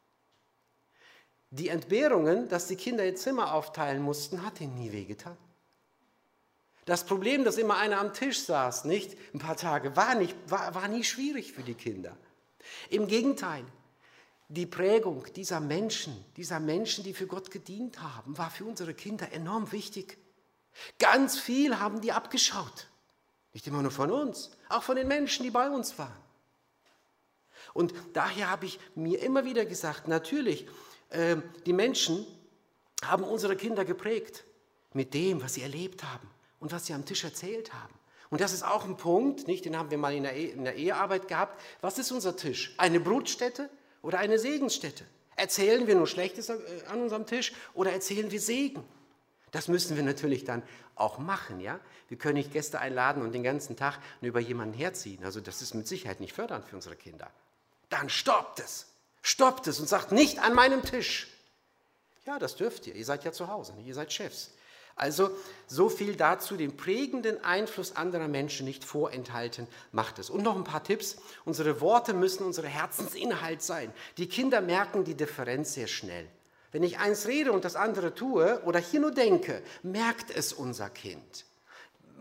Die Entbehrungen, dass die Kinder ihr Zimmer aufteilen mussten, hat ihnen nie wehgetan. Das Problem, dass immer einer am Tisch saß, nicht ein paar Tage, war nie schwierig für die Kinder. Im Gegenteil, die Prägung dieser Menschen, die für Gott gedient haben, war für unsere Kinder enorm wichtig. Ganz viel haben die abgeschaut. Nicht immer nur von uns, auch von den Menschen, die bei uns waren. Und daher habe ich mir immer wieder gesagt, natürlich, die Menschen haben unsere Kinder geprägt mit dem, was sie erlebt haben und was sie am Tisch erzählt haben. Und das ist auch ein Punkt, nicht? Den haben wir mal in der Ehearbeit gehabt. Was ist unser Tisch? Eine Brutstätte oder eine Segensstätte? Erzählen wir nur Schlechtes an unserem Tisch oder erzählen wir Segen? Das müssen wir natürlich dann auch machen. Ja? Wir können nicht Gäste einladen und den ganzen Tag nur über jemanden herziehen. Also das ist mit Sicherheit nicht fördernd für unsere Kinder. Dann stoppt es und sagt nicht an meinem Tisch. Ja, das dürft ihr seid ja zu Hause, ihr seid Chefs. Also so viel dazu, den prägenden Einfluss anderer Menschen nicht vorenthalten, macht es. Und noch ein paar Tipps. Unsere Worte müssen unser Herzensinhalt sein. Die Kinder merken die Differenz sehr schnell. Wenn ich eins rede und das andere tue oder hier nur denke, merkt es unser Kind.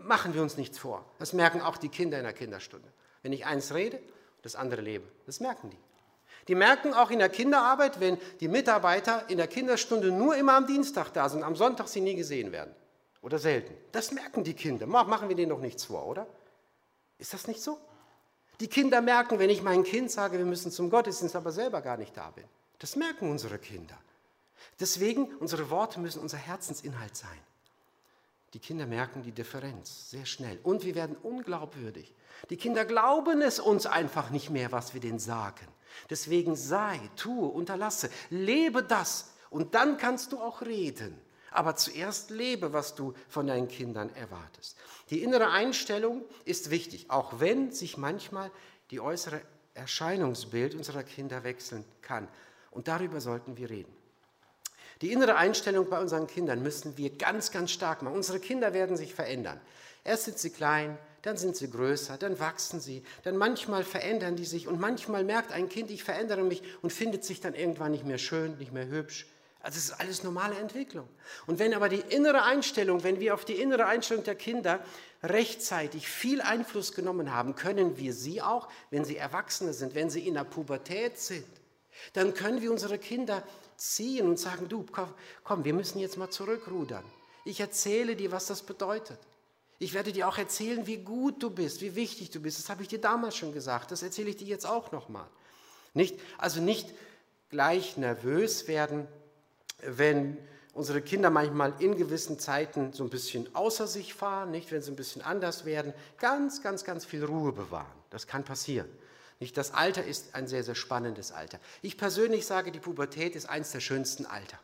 machen wir uns nichts vor. Das merken auch die Kinder in der Kinderstunde. Wenn ich eins rede, das andere lebe. Das merken die. Die merken auch in der Kinderarbeit, wenn die Mitarbeiter in der Kinderstunde nur immer am Dienstag da sind, am Sonntag sie nie gesehen werden. Oder selten. Das merken die Kinder. Machen wir denen doch nichts vor, oder? Ist das nicht so? Die Kinder merken, wenn ich meinem Kind sage, wir müssen zum Gottesdienst, aber selber gar nicht da bin. Das merken unsere Kinder. Deswegen, unsere Worte müssen unser Herzensinhalt sein. Die Kinder merken die Differenz sehr schnell. Und wir werden unglaubwürdig. Die Kinder glauben es uns einfach nicht mehr, was wir denen sagen. Deswegen sei, tue, unterlasse, lebe das. Und dann kannst du auch reden. Aber zuerst lebe, was du von deinen Kindern erwartest. Die innere Einstellung ist wichtig, auch wenn sich manchmal die äußere Erscheinungsbild unserer Kinder wechseln kann. Und darüber sollten wir reden. Die innere Einstellung bei unseren Kindern müssen wir ganz, ganz stark machen. Unsere Kinder werden sich verändern. Erst sind sie klein, dann sind sie größer, dann wachsen sie, dann manchmal verändern die sich und manchmal merkt ein Kind, ich verändere mich und findet sich dann irgendwann nicht mehr schön, nicht mehr hübsch. Also es ist alles normale Entwicklung. Und wenn aber die innere Einstellung, wenn wir auf die innere Einstellung der Kinder rechtzeitig viel Einfluss genommen haben, können wir sie auch, wenn sie Erwachsene sind, wenn sie in der Pubertät sind, dann können wir unsere Kinder ziehen und sagen, du, komm, wir müssen jetzt mal zurückrudern. Ich erzähle dir, was das bedeutet. Ich werde dir auch erzählen, wie gut du bist, wie wichtig du bist. Das habe ich dir damals schon gesagt, das erzähle ich dir jetzt auch nochmal. Also nicht gleich nervös werden, wenn unsere Kinder manchmal in gewissen Zeiten so ein bisschen außer sich fahren, nicht, wenn sie ein bisschen anders werden, ganz, ganz, ganz viel Ruhe bewahren. Das kann passieren. Nicht, das Alter ist ein sehr, sehr spannendes Alter. Ich persönlich sage, die Pubertät ist eines der schönsten Alter.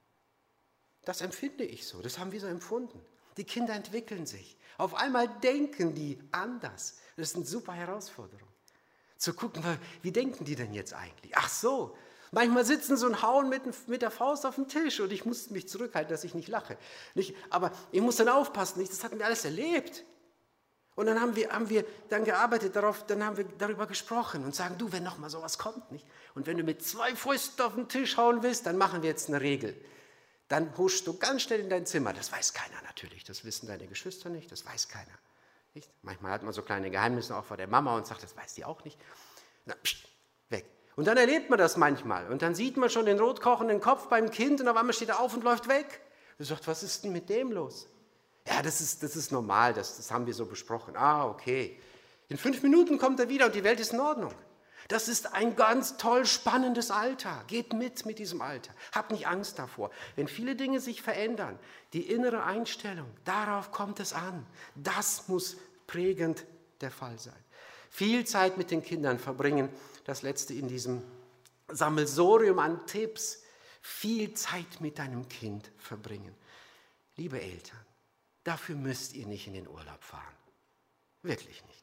Das empfinde ich so, das haben wir so empfunden. Die Kinder entwickeln sich. Auf einmal denken die anders. Das ist eine super Herausforderung. Zu gucken, wie denken die denn jetzt eigentlich? Ach so, manchmal sitzen sie und hauen mit der Faust auf den Tisch und ich muss mich zurückhalten, dass ich nicht lache. Aber ich muss dann aufpassen, das hatten wir alles erlebt. Und dann haben wir dann gearbeitet darauf, dann haben wir darüber gesprochen und sagen, du, wenn noch mal sowas kommt, nicht? Und wenn du mit 2 Fäusten auf den Tisch hauen willst, dann machen wir jetzt eine Regel. Dann huschst du ganz schnell in dein Zimmer. Das weiß keiner natürlich, das wissen deine Geschwister nicht, das weiß keiner. Nicht? Manchmal hat man so kleine Geheimnisse auch vor der Mama und sagt, das weiß die auch nicht. Na, pst, weg. Und dann erlebt man das manchmal und dann sieht man schon den rot kochenden Kopf beim Kind und auf einmal steht er auf und läuft weg. Du sagst, was ist denn mit dem los? Ja, das ist normal, das haben wir so besprochen. Ah, okay. In 5 Minuten kommt er wieder und die Welt ist in Ordnung. Das ist ein ganz toll spannendes Alter. Geht mit diesem Alter. Habt nicht Angst davor. Wenn viele Dinge sich verändern, die innere Einstellung, darauf kommt es an. Das muss prägend der Fall sein. Viel Zeit mit den Kindern verbringen, das letzte in diesem Sammelsurium an Tipps. Viel Zeit mit deinem Kind verbringen. Liebe Eltern, dafür müsst ihr nicht in den Urlaub fahren. Wirklich nicht.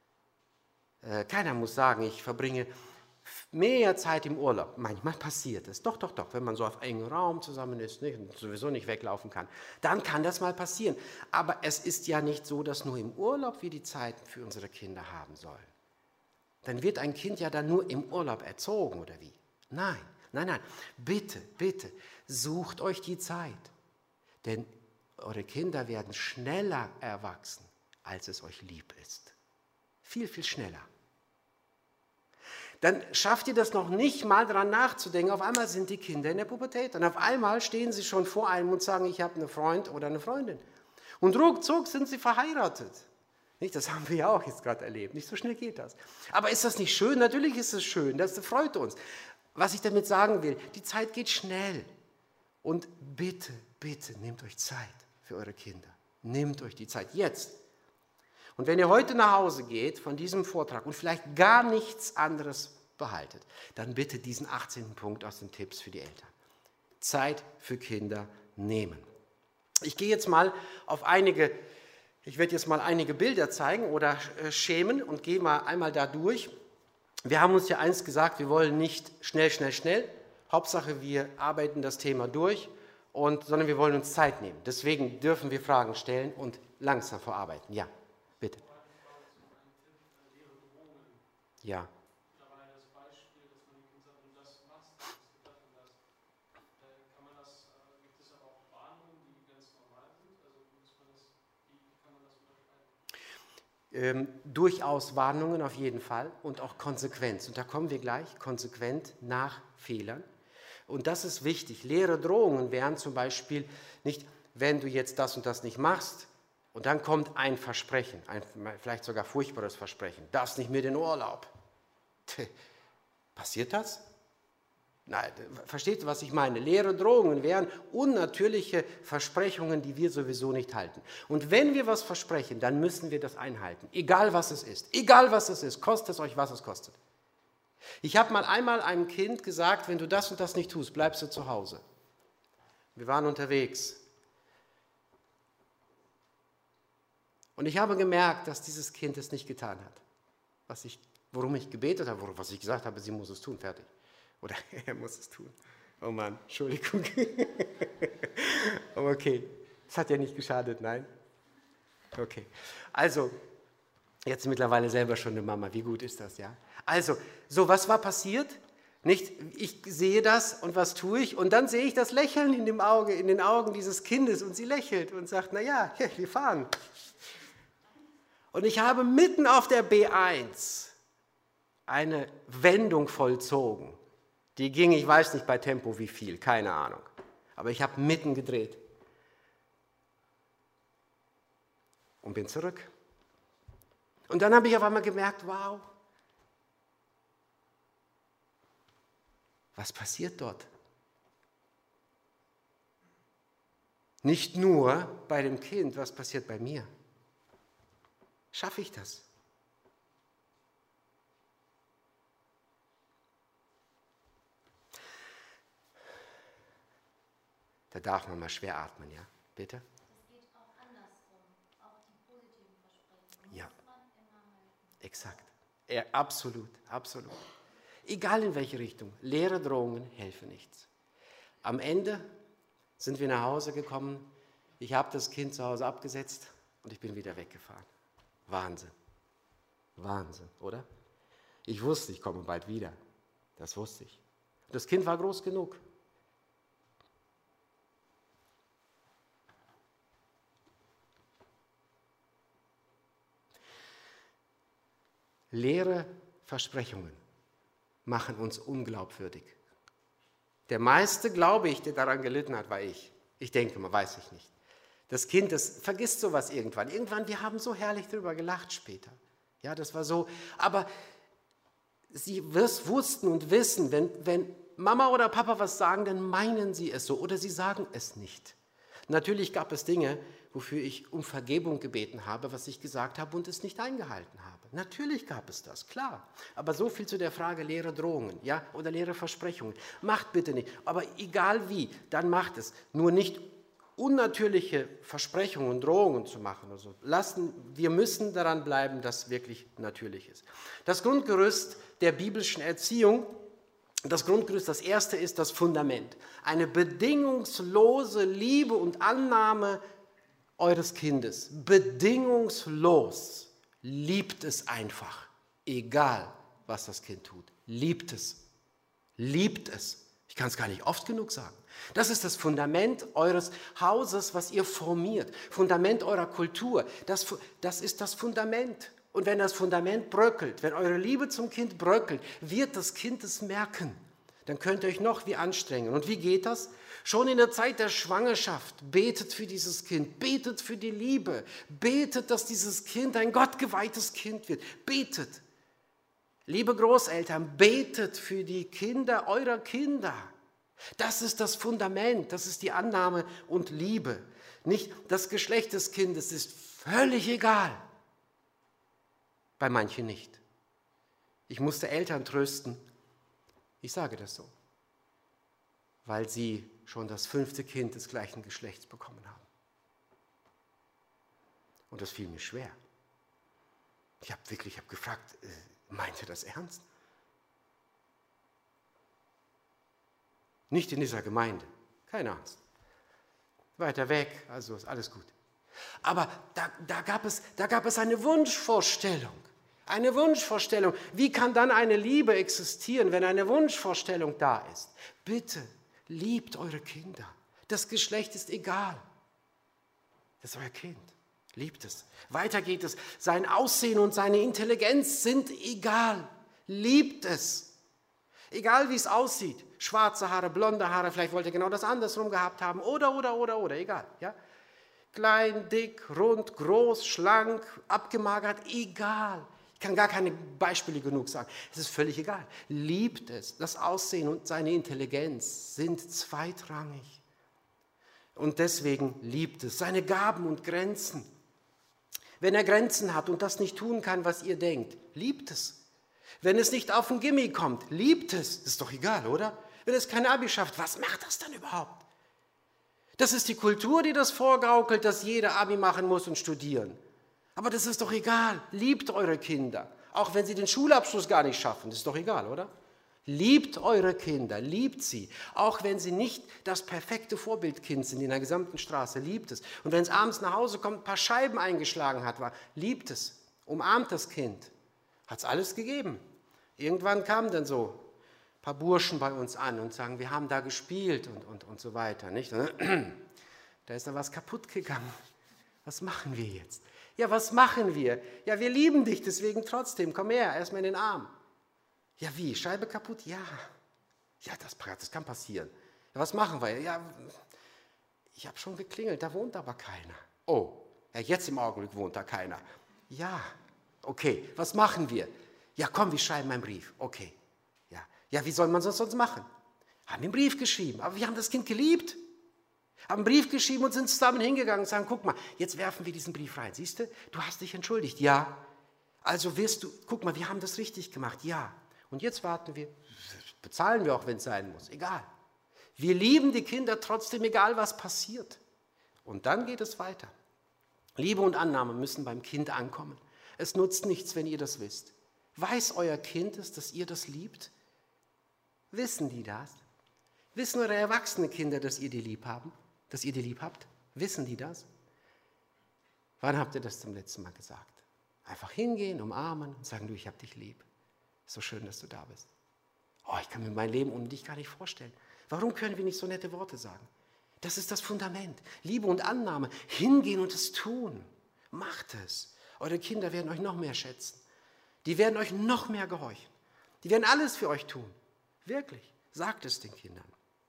Keiner muss sagen, ich verbringe mehr Zeit im Urlaub. Manchmal passiert es. Doch, wenn man so auf engem Raum zusammen ist, nicht, und sowieso nicht weglaufen kann, dann kann das mal passieren. Aber es ist ja nicht so, dass nur im Urlaub wir die Zeit für unsere Kinder haben sollen. Dann wird ein Kind ja dann nur im Urlaub erzogen, oder wie? Nein. Bitte, sucht euch die Zeit. Denn eure Kinder werden schneller erwachsen, als es euch lieb ist. Viel, viel schneller. Dann schafft ihr das noch nicht mal daran nachzudenken. Auf einmal sind die Kinder in der Pubertät. Und auf einmal stehen sie schon vor einem und sagen, ich habe einen Freund oder eine Freundin. Und ruckzuck sind sie verheiratet. Nicht, das haben wir ja auch jetzt gerade erlebt. Nicht so schnell geht das. Aber ist das nicht schön? Natürlich ist es schön. Das freut uns. Was ich damit sagen will, die Zeit geht schnell. Und bitte, nehmt euch Zeit für eure Kinder. Nehmt euch die Zeit jetzt. Und wenn ihr heute nach Hause geht von diesem Vortrag und vielleicht gar nichts anderes behaltet, dann bitte diesen 18. Punkt aus den Tipps für die Eltern. Zeit für Kinder nehmen. Ich gehe jetzt mal auf ich werde jetzt mal einige Bilder zeigen oder schemen und gehe mal einmal da durch. Wir haben uns ja eins gesagt, wir wollen nicht schnell. Hauptsache, wir arbeiten das Thema durch, sondern wir wollen uns Zeit nehmen. Deswegen dürfen wir Fragen stellen und langsam verarbeiten. Ja. Bitte. Ja. Da war ja das Beispiel, dass man dem Kind sagt, wenn du das machst, dann ist das und das. Kann man das, gibt es aber auch Warnungen, die ganz normal sind? Also wie kann man das unterscheiden? Durchaus Warnungen auf jeden Fall und auch Konsequenz. Und da kommen wir gleich, konsequent nach Fehlern. Und das ist wichtig. Leere Drohungen wären zum Beispiel nicht, wenn du jetzt das und das nicht machst, und dann kommt ein Versprechen, ein vielleicht sogar furchtbares Versprechen, darfst nicht mehr den Urlaub. Passiert das? Nein, versteht ihr, was ich meine? Leere Drohungen wären unnatürliche Versprechungen, die wir sowieso nicht halten. Und wenn wir was versprechen, dann müssen wir das einhalten, egal was es ist. Egal was es ist, kostet es euch, was es kostet. Ich habe mal einmal einem Kind gesagt, wenn du das und das nicht tust, bleibst du zu Hause. Wir waren unterwegs. Und ich habe gemerkt, dass dieses Kind es nicht getan hat. Worum ich gebetet habe, was ich gesagt habe, sie muss es tun, fertig. Oder er muss es tun. Oh Mann, Entschuldigung. Aber okay, es hat ja nicht geschadet, nein? Okay, also, jetzt mittlerweile selber schon eine Mama, wie gut ist das, ja? Also, so, was war passiert? Nicht, ich sehe das und was tue ich? Und dann sehe ich das Lächeln in den Augen dieses Kindes und sie lächelt und sagt, naja, wir fahren. Und ich habe mitten auf der B1 eine Wendung vollzogen. Die ging, ich weiß nicht bei Tempo wie viel, keine Ahnung. Aber ich habe mitten gedreht. Und bin zurück. Und dann habe ich auf einmal gemerkt, wow, was passiert dort? Nicht nur bei dem Kind, was passiert bei mir? Schaffe ich das? Da darf man mal schwer atmen, ja? Bitte? Das geht auch andersrum, auch die positiven Versprechen. Ja. Muss man immer halten. Exakt. Ja, absolut, absolut. Egal in welche Richtung, leere Drohungen helfen nichts. Am Ende sind wir nach Hause gekommen, ich habe das Kind zu Hause abgesetzt und ich bin wieder weggefahren. Wahnsinn. Wahnsinn, oder? Ich wusste, ich komme bald wieder. Das wusste ich. Das Kind war groß genug. Leere Versprechungen machen uns unglaubwürdig. Der meiste, glaube ich, der daran gelitten hat, war ich. Ich denke mal, weiß ich nicht. Das Kind, das vergisst sowas irgendwann. Irgendwann, wir haben so herrlich darüber gelacht später. Ja, das war so. Aber sie wussten und wissen, wenn Mama oder Papa was sagen, dann meinen sie es so oder sie sagen es nicht. Natürlich gab es Dinge, wofür ich um Vergebung gebeten habe, was ich gesagt habe und es nicht eingehalten habe. Natürlich gab es das, klar. Aber so viel zu der Frage leere Drohungen, ja, oder leere Versprechungen. Macht bitte nicht. Aber egal wie, dann macht es. Nur nicht unnatürliche Versprechungen und Drohungen zu machen. Also wir müssen daran bleiben, dass wirklich natürlich ist. Das Grundgerüst der biblischen Erziehung, das erste ist das Fundament. Eine bedingungslose Liebe und Annahme eures Kindes. Bedingungslos. Liebt es einfach. Egal, was das Kind tut. Liebt es. Liebt es. Ich kann es gar nicht oft genug sagen. Das ist das Fundament eures Hauses, was ihr formiert. Fundament eurer Kultur. Das ist das Fundament. Und wenn das Fundament bröckelt, wenn eure Liebe zum Kind bröckelt, wird das Kind es merken. Dann könnt ihr euch noch wie anstrengen. Und wie geht das? Schon in der Zeit der Schwangerschaft betet für dieses Kind, betet für die Liebe, betet, dass dieses Kind ein gottgeweihtes Kind wird. Betet. Liebe Großeltern, betet für die Kinder eurer Kinder. Das ist das Fundament, das ist die Annahme und Liebe. Nicht das Geschlecht des Kindes ist völlig egal. Bei manchen nicht. Ich musste Eltern trösten. Ich sage das so, weil sie schon das 5. Kind des gleichen Geschlechts bekommen haben. Und das fiel mir schwer. Ich habe gefragt, meint ihr das ernst? Nicht in dieser Gemeinde, keine Angst. Weiter weg, also ist alles gut. Aber da gab es eine Wunschvorstellung. Eine Wunschvorstellung. Wie kann dann eine Liebe existieren, wenn eine Wunschvorstellung da ist? Bitte, liebt eure Kinder. Das Geschlecht ist egal. Das ist euer Kind. Liebt es. Weiter geht es. Sein Aussehen und seine Intelligenz sind egal. Liebt es. Egal wie es aussieht. Schwarze Haare, blonde Haare, vielleicht wollt ihr genau das andersrum gehabt haben. Oder, egal. Ja? Klein, dick, rund, groß, schlank, abgemagert, egal. Ich kann gar keine Beispiele genug sagen. Es ist völlig egal. Liebt es. Das Aussehen und seine Intelligenz sind zweitrangig. Und deswegen liebt es. Seine Gaben und Grenzen. Wenn er Grenzen hat und das nicht tun kann, was ihr denkt, liebt es. Wenn es nicht auf den Gimmi kommt, liebt es. Das ist doch egal, oder? Wenn es kein Abi schafft, was macht das dann überhaupt? Das ist die Kultur, die das vorgaukelt, dass jeder Abi machen muss und studieren. Aber das ist doch egal. Liebt eure Kinder. Auch wenn sie den Schulabschluss gar nicht schaffen. Das ist doch egal, oder? Liebt eure Kinder. Liebt sie. Auch wenn sie nicht das perfekte Vorbildkind sind in der gesamten Straße. Liebt es. Und wenn es abends nach Hause kommt, ein paar Scheiben eingeschlagen hat, liebt es. Umarmt das Kind. Hat es alles gegeben. Irgendwann kamen dann so ein paar Burschen bei uns an und sagen, wir haben da gespielt und so weiter. Nicht? Da ist dann was kaputt gegangen. Was machen wir jetzt? Ja, was machen wir? Ja, wir lieben dich, deswegen trotzdem. Komm her, erstmal in den Arm. Ja, wie? Scheibe kaputt? Ja. Ja, das kann passieren. Ja, was machen wir? Ja, ich habe schon geklingelt, da wohnt aber keiner. Oh, ja, jetzt im Augenblick wohnt da keiner. Ja, okay, was machen wir? Ja, komm, wir schreiben einen Brief. Okay, ja, wie soll man das sonst machen? Haben einen Brief geschrieben, aber wir haben das Kind geliebt. Haben einen Brief geschrieben und sind zusammen hingegangen und sagen, guck mal, jetzt werfen wir diesen Brief rein. Siehst du, du hast dich entschuldigt. Ja. Also guck mal, wir haben das richtig gemacht. Ja. Und jetzt warten wir, bezahlen wir auch, wenn es sein muss. Egal. Wir lieben die Kinder trotzdem, egal was passiert. Und dann geht es weiter. Liebe und Annahme müssen beim Kind ankommen. Es nutzt nichts, wenn ihr das wisst. Weiß euer Kind es, dass ihr das liebt? Wissen die das? Wissen eure erwachsenen Kinder, dass ihr die lieb haben? Dass ihr die lieb habt? Wissen die das? Wann habt ihr das zum letzten Mal gesagt? Einfach hingehen, umarmen und sagen, du, ich hab dich lieb. So schön, dass du da bist. Oh, ich kann mir mein Leben ohne dich gar nicht vorstellen. Warum können wir nicht so nette Worte sagen? Das ist das Fundament. Liebe und Annahme. Hingehen und es tun. Macht es. Eure Kinder werden euch noch mehr schätzen. Die werden euch noch mehr gehorchen. Die werden alles für euch tun. Wirklich. Sagt es den Kindern.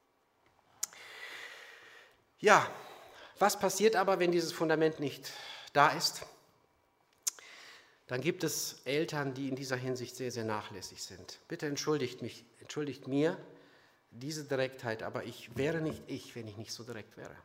Ja, was passiert aber, wenn dieses Fundament nicht da ist? Dann gibt es Eltern, die in dieser Hinsicht sehr, sehr nachlässig sind. Bitte entschuldigt mir diese Direktheit, aber ich wäre nicht ich, wenn ich nicht so direkt wäre.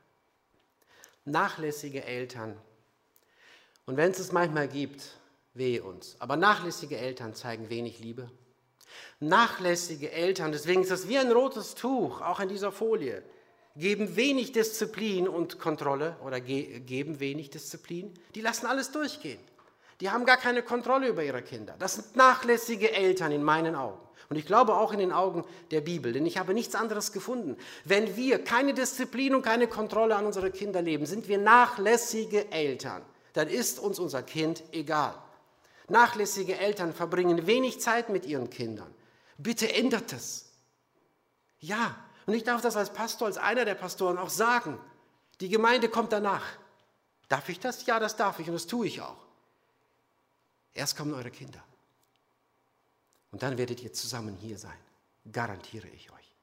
Nachlässige Eltern, und wenn es es manchmal gibt, wehe uns, aber nachlässige Eltern zeigen wenig Liebe. Nachlässige Eltern, deswegen ist das wie ein rotes Tuch, auch in dieser Folie, geben wenig Disziplin und Kontrolle oder geben wenig Disziplin. Die lassen alles durchgehen. Die haben gar keine Kontrolle über ihre Kinder. Das sind nachlässige Eltern in meinen Augen. Und ich glaube auch in den Augen der Bibel, denn ich habe nichts anderes gefunden. Wenn wir keine Disziplin und keine Kontrolle an unsere Kinder leben, sind wir nachlässige Eltern. Dann ist uns unser Kind egal. Nachlässige Eltern verbringen wenig Zeit mit ihren Kindern. Bitte ändert es. Ja, und ich darf das als Pastor, als einer der Pastoren auch sagen. Die Gemeinde kommt danach. Darf ich das? Ja, das darf ich und das tue ich auch. Erst kommen eure Kinder. Und dann werdet ihr zusammen hier sein. Garantiere ich euch.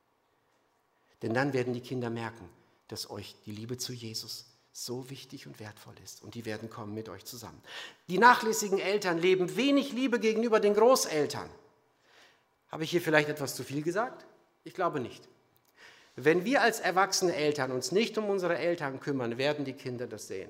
Denn dann werden die Kinder merken, dass euch die Liebe zu Jesus so wichtig und wertvoll ist. Und die werden kommen mit euch zusammen. Die nachlässigen Eltern leben wenig Liebe gegenüber den Großeltern. Habe ich hier vielleicht etwas zu viel gesagt? Ich glaube nicht. Wenn wir als erwachsene Eltern uns nicht um unsere Eltern kümmern, werden die Kinder das sehen.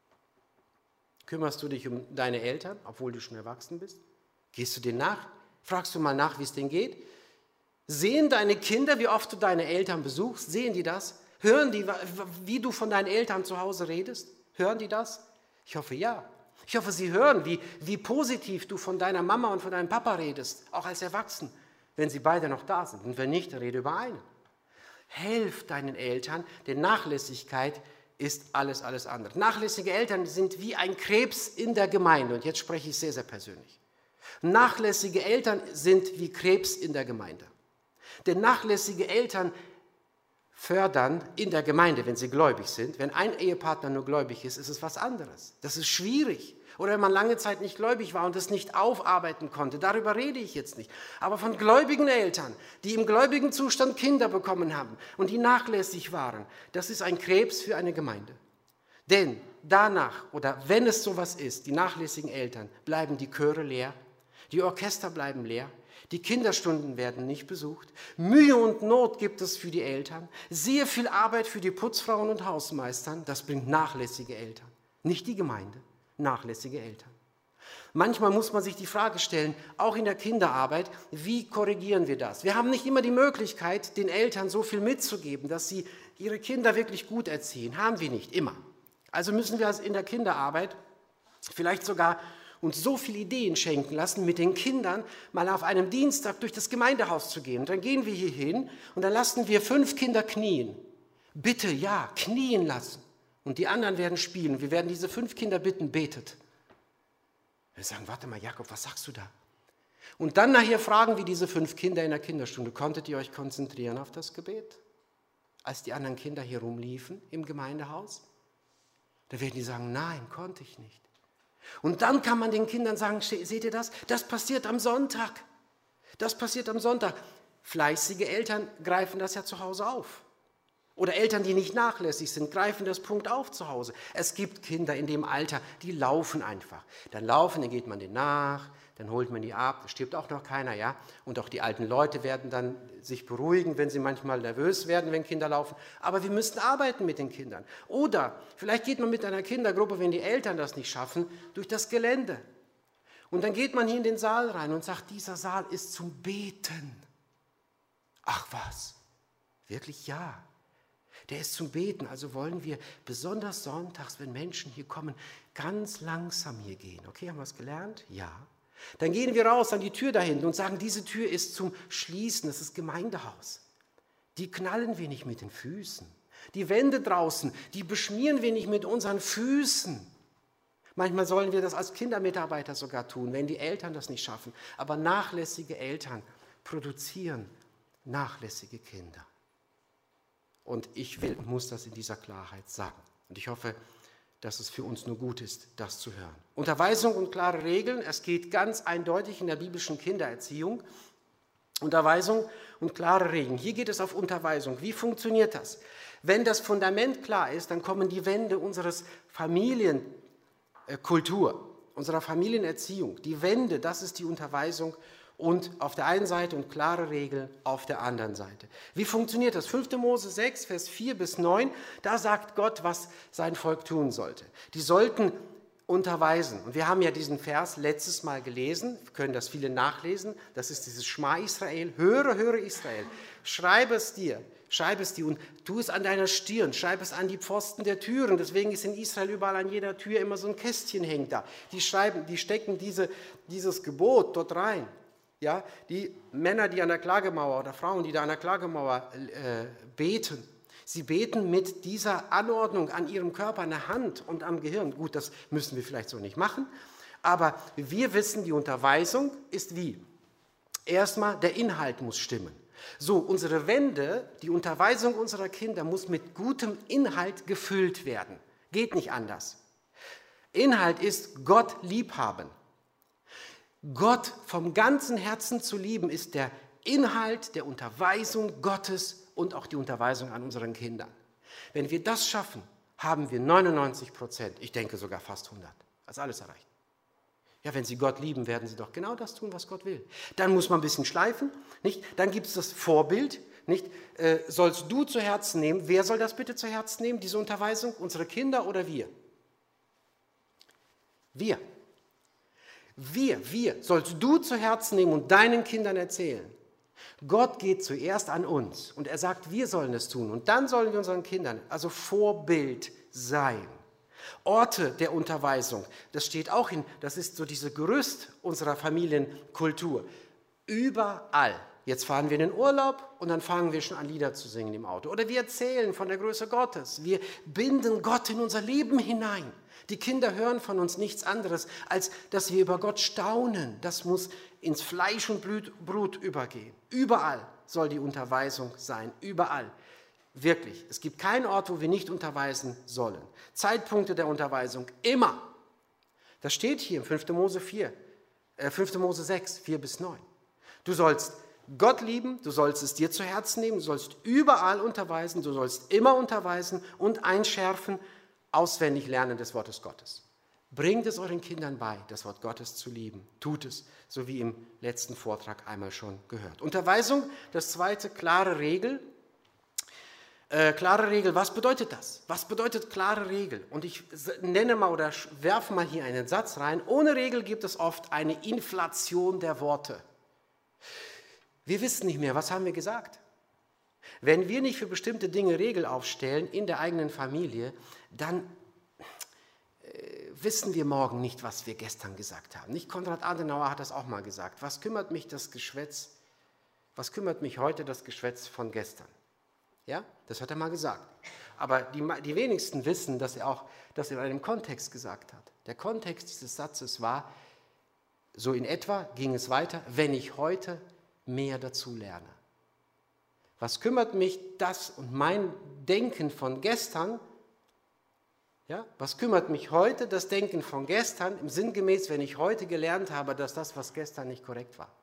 Kümmerst du dich um deine Eltern, obwohl du schon erwachsen bist? Gehst du denen nach? Fragst du mal nach, wie es denen geht? Sehen deine Kinder, wie oft du deine Eltern besuchst? Sehen die das? Hören die, wie du von deinen Eltern zu Hause redest? Hören die das? Ich hoffe, ja. Ich hoffe, sie hören, wie positiv du von deiner Mama und von deinem Papa redest, auch als Erwachsen, wenn sie beide noch da sind. Und wenn nicht, rede über einen. Helf deinen Eltern, denn Nachlässigkeit ist alles andere. Nachlässige Eltern sind wie ein Krebs in der Gemeinde. Und jetzt spreche ich sehr, sehr persönlich. Nachlässige Eltern sind wie Krebs in der Gemeinde. Denn nachlässige Eltern fördern in der Gemeinde, wenn sie gläubig sind. Wenn ein Ehepartner nur gläubig ist, ist es was anderes. Das ist schwierig. Oder wenn man lange Zeit nicht gläubig war und es nicht aufarbeiten konnte. Darüber rede ich jetzt nicht. Aber von gläubigen Eltern, die im gläubigen Zustand Kinder bekommen haben und die nachlässig waren, das ist ein Krebs für eine Gemeinde. Denn danach, oder wenn es sowas ist, die nachlässigen Eltern, bleiben die Chöre leer, die Orchester bleiben leer, die Kinderstunden werden nicht besucht, Mühe und Not gibt es für die Eltern, sehr viel Arbeit für die Putzfrauen und Hausmeistern, das bringt nachlässige Eltern. Nicht die Gemeinde, nachlässige Eltern. Manchmal muss man sich die Frage stellen, auch in der Kinderarbeit, wie korrigieren wir das? Wir haben nicht immer die Möglichkeit, den Eltern so viel mitzugeben, dass sie ihre Kinder wirklich gut erziehen. Haben wir nicht, immer. Also müssen wir in der Kinderarbeit vielleicht sogar uns so viele Ideen schenken lassen, mit den Kindern mal auf einem Dienstag durch das Gemeindehaus zu gehen. Und dann gehen wir hier hin und dann lassen wir 5 Kinder knien. Bitte, ja, knien lassen. Und die anderen werden spielen. Wir werden diese 5 Kinder bitten, betet. Wir sagen, warte mal, Jakob, was sagst du da? Und dann nachher fragen wir diese 5 Kinder in der Kinderstunde, konntet ihr euch konzentrieren auf das Gebet? Als die anderen Kinder hier rumliefen im Gemeindehaus? Da werden die sagen, nein, konnte ich nicht. Und dann kann man den Kindern sagen, seht ihr das? Das passiert am Sonntag. Das passiert am Sonntag. Fleißige Eltern greifen das ja zu Hause auf. Oder Eltern, die nicht nachlässig sind, greifen das Punkt auf zu Hause. Es gibt Kinder in dem Alter, die laufen einfach. Dann geht man denen nach, dann holt man die ab, da stirbt auch noch keiner, ja. Und auch die alten Leute werden dann sich beruhigen, wenn sie manchmal nervös werden, wenn Kinder laufen. Aber wir müssen arbeiten mit den Kindern. Oder vielleicht geht man mit einer Kindergruppe, wenn die Eltern das nicht schaffen, durch das Gelände. Und dann geht man hier in den Saal rein und sagt, dieser Saal ist zum Beten. Ach was, wirklich ja. Der ist zum Beten, also wollen wir besonders sonntags, wenn Menschen hier kommen, ganz langsam hier gehen. Okay, haben wir es gelernt? Ja. Dann gehen wir raus an die Tür da hinten und sagen, diese Tür ist zum Schließen, das ist Gemeindehaus. Die knallen wir nicht mit den Füßen. Die Wände draußen, die beschmieren wir nicht mit unseren Füßen. Manchmal sollen wir das als Kindermitarbeiter sogar tun, wenn die Eltern das nicht schaffen. Aber nachlässige Eltern produzieren nachlässige Kinder. Und ich muss das in dieser Klarheit sagen. Und ich hoffe, dass es für uns nur gut ist, das zu hören. Unterweisung und klare Regeln. Es geht ganz eindeutig in der biblischen Kindererziehung. Unterweisung und klare Regeln. Hier geht es auf Unterweisung. Wie funktioniert das? Wenn das Fundament klar ist, dann kommen die Wände unseres Familienkultur, unserer Familienerziehung. Die Wände, das ist die Unterweisung und auf der einen Seite und klare Regeln auf der anderen Seite. Wie funktioniert das? 5. Mose 6, Vers 4 bis 9, da sagt Gott, was sein Volk tun sollte. Die sollten unterweisen. Und wir haben ja diesen Vers letztes Mal gelesen, wir können das viele nachlesen, das ist dieses Schma Israel, höre Israel, schreibe es dir und tu es an deiner Stirn, schreib es an die Pfosten der Türen. Deswegen ist in Israel überall an jeder Tür immer so ein Kästchen hängt da. Die stecken dieses Gebot dort rein. Ja, die Männer, die an der Klagemauer oder Frauen, die da an der Klagemauer beten, sie beten mit dieser Anordnung an ihrem Körper, an der Hand und am Gehirn. Gut, das müssen wir vielleicht so nicht machen, aber wir wissen, die Unterweisung ist wie? Erstmal, der Inhalt muss stimmen. So, unsere Wände, die Unterweisung unserer Kinder muss mit gutem Inhalt gefüllt werden. Geht nicht anders. Inhalt ist Gott liebhaben. Gott vom ganzen Herzen zu lieben, ist der Inhalt der Unterweisung Gottes und auch die Unterweisung an unseren Kindern. Wenn wir das schaffen, haben wir 99%, ich denke sogar fast 100, also alles erreicht. Ja, wenn Sie Gott lieben, werden Sie doch genau das tun, was Gott will. Dann muss man ein bisschen schleifen, nicht? Dann gibt es das Vorbild, nicht? Sollst du zu Herzen nehmen? Wer soll das bitte zu Herzen nehmen, diese Unterweisung? Unsere Kinder oder wir? Wir sollst du zu Herzen nehmen und deinen Kindern erzählen. Gott geht zuerst an uns und er sagt, wir sollen es tun und dann sollen wir unseren Kindern, also Vorbild sein. Orte der Unterweisung, das steht auch das ist so diese Gerüst unserer Familienkultur. Überall. Jetzt fahren wir in den Urlaub und dann fangen wir schon an, Lieder zu singen im Auto. Oder wir erzählen von der Größe Gottes. Wir binden Gott in unser Leben hinein. Die Kinder hören von uns nichts anderes, als dass wir über Gott staunen. Das muss ins Fleisch und Blut übergehen. Überall soll die Unterweisung sein, überall. Wirklich. Es gibt keinen Ort, wo wir nicht unterweisen sollen. Zeitpunkte der Unterweisung, immer. Das steht hier im 5. Mose 6, 4 bis 9. Du sollst Gott lieben, du sollst es dir zu Herzen nehmen, du sollst überall unterweisen, du sollst immer unterweisen und einschärfen, auswendig lernen des Wortes Gottes. Bringt es euren Kindern bei, das Wort Gottes zu lieben. Tut es, so wie im letzten Vortrag einmal schon gehört. Unterweisung, das zweite, klare Regel. Klare Regel, was bedeutet das? Was bedeutet klare Regel? Und ich nenne mal oder werfe mal hier einen Satz rein. Ohne Regel gibt es oft eine Inflation der Worte. Wir wissen nicht mehr, was haben wir gesagt? Wenn wir nicht für bestimmte Dinge Regel aufstellen in der eigenen Familie, dann wissen wir morgen nicht, was wir gestern gesagt haben. Nicht Konrad Adenauer hat das auch mal gesagt. Was kümmert mich das Geschwätz? Was kümmert mich heute das Geschwätz von gestern? Ja, das hat er mal gesagt. Aber die wenigsten wissen, dass er das in einem Kontext gesagt hat. Der Kontext dieses Satzes war, so in etwa ging es weiter, wenn ich heute mehr dazu lerne. Was kümmert mich das und mein Denken von gestern? Ja, was kümmert mich heute das Denken von gestern, im Sinngemäß, wenn ich heute gelernt habe, dass das, was gestern nicht korrekt war?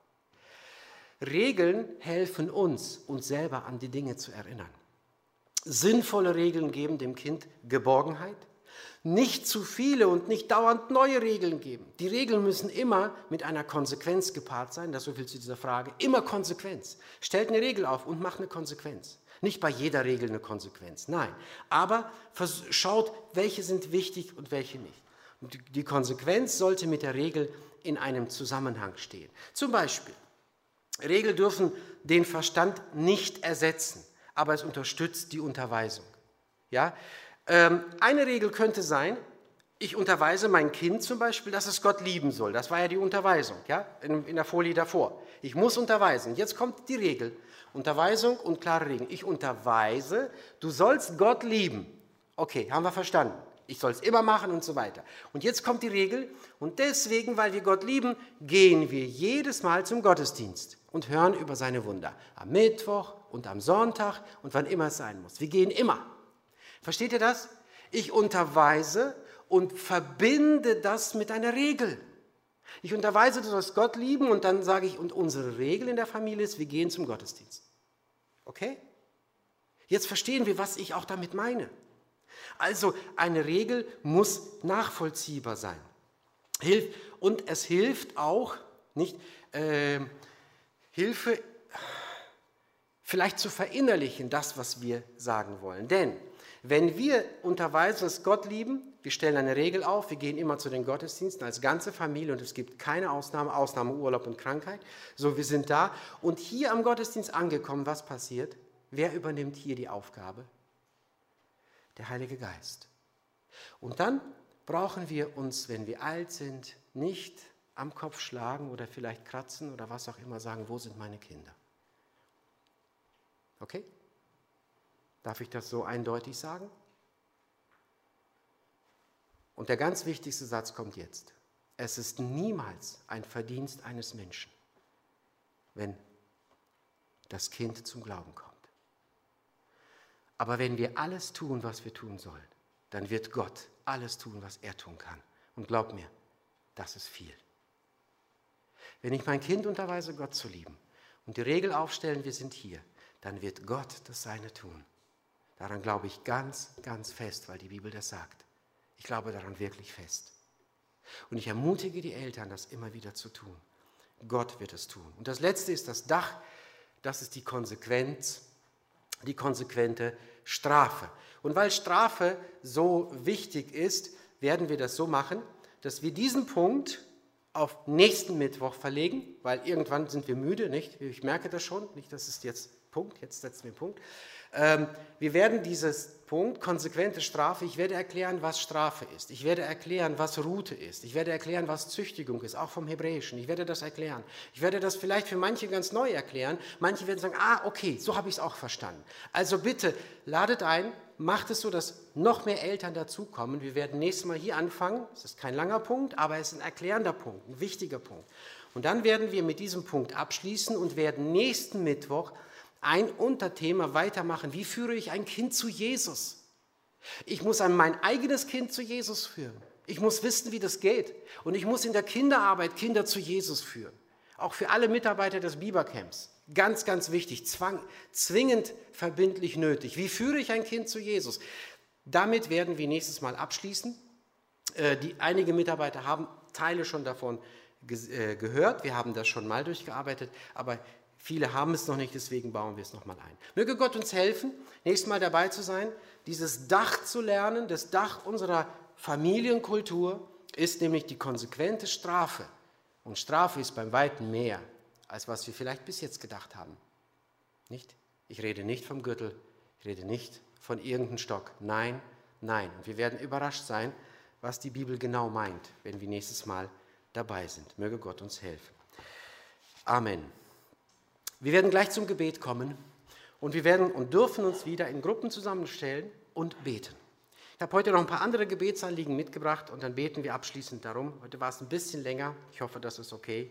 Regeln helfen uns selber an die Dinge zu erinnern. Sinnvolle Regeln geben dem Kind Geborgenheit. Nicht zu viele und nicht dauernd neue Regeln geben. Die Regeln müssen immer mit einer Konsequenz gepaart sein. Das so viel zu dieser Frage. Immer Konsequenz. Stellt eine Regel auf und macht eine Konsequenz. Nicht bei jeder Regel eine Konsequenz, nein. Aber schaut, welche sind wichtig und welche nicht. Und die Konsequenz sollte mit der Regel in einem Zusammenhang stehen. Zum Beispiel, Regeln dürfen den Verstand nicht ersetzen, aber es unterstützt die Unterweisung. Ja? Eine Regel könnte sein, ich unterweise mein Kind zum Beispiel, dass es Gott lieben soll. Das war ja die Unterweisung, ja? In der Folie davor. Ich muss unterweisen. Jetzt kommt die Regel. Unterweisung und klare Regeln. Ich unterweise, du sollst Gott lieben. Okay, haben wir verstanden. Ich soll es immer machen und so weiter. Und jetzt kommt die Regel. Und deswegen, weil wir Gott lieben, gehen wir jedes Mal zum Gottesdienst und hören über seine Wunder. Am Mittwoch und am Sonntag und wann immer es sein muss. Wir gehen immer. Versteht ihr das? Ich unterweise und verbinde das mit einer Regel. Ich unterweise, du sollst Gott lieben und dann sage ich, und unsere Regel in der Familie ist, wir gehen zum Gottesdienst. Okay? Jetzt verstehen wir, was ich auch damit meine. Also eine Regel muss nachvollziehbar sein. Und es hilft auch, nicht Hilfe vielleicht zu verinnerlichen, das, was wir sagen wollen. Denn wenn wir unterweisen, dass Gott lieben, wir stellen eine Regel auf, wir gehen immer zu den Gottesdiensten als ganze Familie und es gibt keine Ausnahme Urlaub und Krankheit. So, wir sind da und hier am Gottesdienst angekommen, was passiert? Wer übernimmt hier die Aufgabe? Der Heilige Geist. Und dann brauchen wir uns, wenn wir alt sind, nicht am Kopf schlagen oder vielleicht kratzen oder was auch immer sagen, wo sind meine Kinder? Okay? Darf ich das so eindeutig sagen? Und der ganz wichtigste Satz kommt jetzt. Es ist niemals ein Verdienst eines Menschen, wenn das Kind zum Glauben kommt. Aber wenn wir alles tun, was wir tun sollen, dann wird Gott alles tun, was er tun kann. Und glaub mir, das ist viel. Wenn ich mein Kind unterweise, Gott zu lieben und die Regel aufstellen, wir sind hier, dann wird Gott das Seine tun. Daran glaube ich ganz, ganz fest, weil die Bibel das sagt. Ich glaube daran wirklich fest. Und ich ermutige die Eltern, das immer wieder zu tun. Gott wird es tun. Und das Letzte ist das Dach, das ist die Konsequenz, die konsequente Strafe. Und weil Strafe so wichtig ist, werden wir das so machen, dass wir diesen Punkt auf nächsten Mittwoch verlegen, weil irgendwann sind wir müde, nicht? Ich merke das schon, nicht, das ist jetzt Punkt, jetzt setzen wir Punkt. Wir werden dieses Punkt, konsequente Strafe, ich werde erklären, was Strafe ist. Ich werde erklären, was Rute ist. Ich werde erklären, was Züchtigung ist, auch vom Hebräischen. Ich werde das erklären. Ich werde das vielleicht für manche ganz neu erklären. Manche werden sagen, okay, so habe ich es auch verstanden. Also bitte, ladet ein, macht es so, dass noch mehr Eltern dazukommen. Wir werden nächstes Mal hier anfangen. Es ist kein langer Punkt, aber es ist ein erklärender Punkt, ein wichtiger Punkt. Und dann werden wir mit diesem Punkt abschließen und werden nächsten Mittwoch ein Unterthema weitermachen. Wie führe ich ein Kind zu Jesus? Ich muss mein eigenes Kind zu Jesus führen. Ich muss wissen, wie das geht. Und ich muss in der Kinderarbeit Kinder zu Jesus führen. Auch für alle Mitarbeiter des Bibercamps. Ganz, ganz wichtig, zwingend verbindlich nötig. Wie führe ich ein Kind zu Jesus? Damit werden wir nächstes Mal abschließen. Einige Mitarbeiter haben Teile schon davon gehört. Wir haben das schon mal durchgearbeitet, aber viele haben es noch nicht, deswegen bauen wir es nochmal ein. Möge Gott uns helfen, nächstes Mal dabei zu sein, dieses Dach zu lernen. Das Dach unserer Familienkultur ist nämlich die konsequente Strafe. Und Strafe ist beim Weiten mehr, als was wir vielleicht bis jetzt gedacht haben. Nicht? Ich rede nicht vom Gürtel, ich rede nicht von irgendeinem Stock. Nein, nein. Und wir werden überrascht sein, was die Bibel genau meint, wenn wir nächstes Mal dabei sind. Möge Gott uns helfen. Amen. Wir werden gleich zum Gebet kommen und wir werden und dürfen uns wieder in Gruppen zusammenstellen und beten. Ich habe heute noch ein paar andere Gebetsanliegen mitgebracht und dann beten wir abschließend darum. Heute war es ein bisschen länger. Ich hoffe, das ist okay.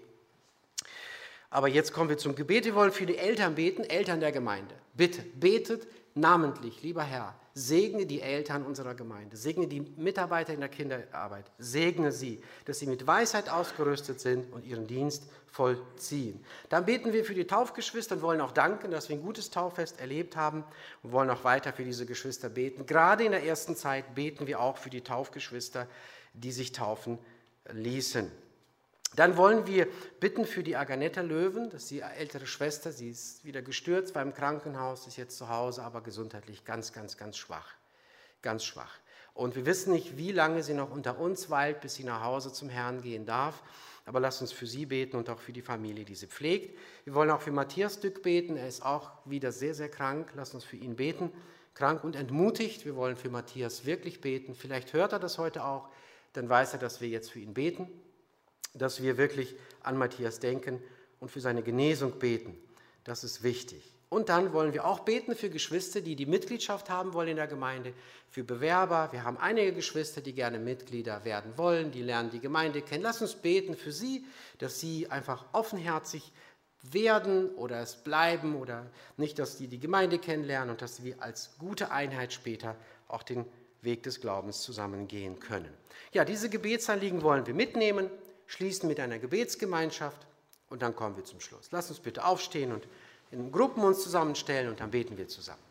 Aber jetzt kommen wir zum Gebet. Wir wollen für die Eltern beten, Eltern der Gemeinde. Bitte, betet namentlich, lieber Herr, segne die Eltern unserer Gemeinde, segne die Mitarbeiter in der Kinderarbeit, segne sie, dass sie mit Weisheit ausgerüstet sind und ihren Dienst vollziehen. Dann beten wir für die Taufgeschwister und wollen auch danken, dass wir ein gutes Tauffest erlebt haben und wollen auch weiter für diese Geschwister beten. Gerade in der ersten Zeit beten wir auch für die Taufgeschwister, die sich taufen ließen. Dann wollen wir bitten für die Aganetta Löwen, das ist die ältere Schwester, sie ist wieder gestürzt, war im Krankenhaus, ist jetzt zu Hause, aber gesundheitlich ganz, ganz, ganz schwach. Ganz schwach. Und wir wissen nicht, wie lange sie noch unter uns weilt, bis sie nach Hause zum Herrn gehen darf. Aber lasst uns für sie beten und auch für die Familie, die sie pflegt. Wir wollen auch für Matthias Dück beten, er ist auch wieder sehr, sehr krank. Lasst uns für ihn beten, krank und entmutigt. Wir wollen für Matthias wirklich beten. Vielleicht hört er das heute auch, dann weiß er, dass wir jetzt für ihn beten, dass wir wirklich an Matthias denken und für seine Genesung beten. Das ist wichtig. Und dann wollen wir auch beten für Geschwister, die die Mitgliedschaft haben wollen in der Gemeinde, für Bewerber. Wir haben einige Geschwister, die gerne Mitglieder werden wollen, die lernen die Gemeinde kennen. Lass uns beten für sie, dass sie einfach offenherzig werden oder es bleiben oder nicht, dass sie die Gemeinde kennenlernen und dass wir als gute Einheit später auch den Weg des Glaubens zusammengehen können. Ja, diese Gebetsanliegen wollen wir mitnehmen, schließen mit einer Gebetsgemeinschaft und dann kommen wir zum Schluss. Lass uns bitte aufstehen und in Gruppen uns zusammenstellen und dann beten wir zusammen.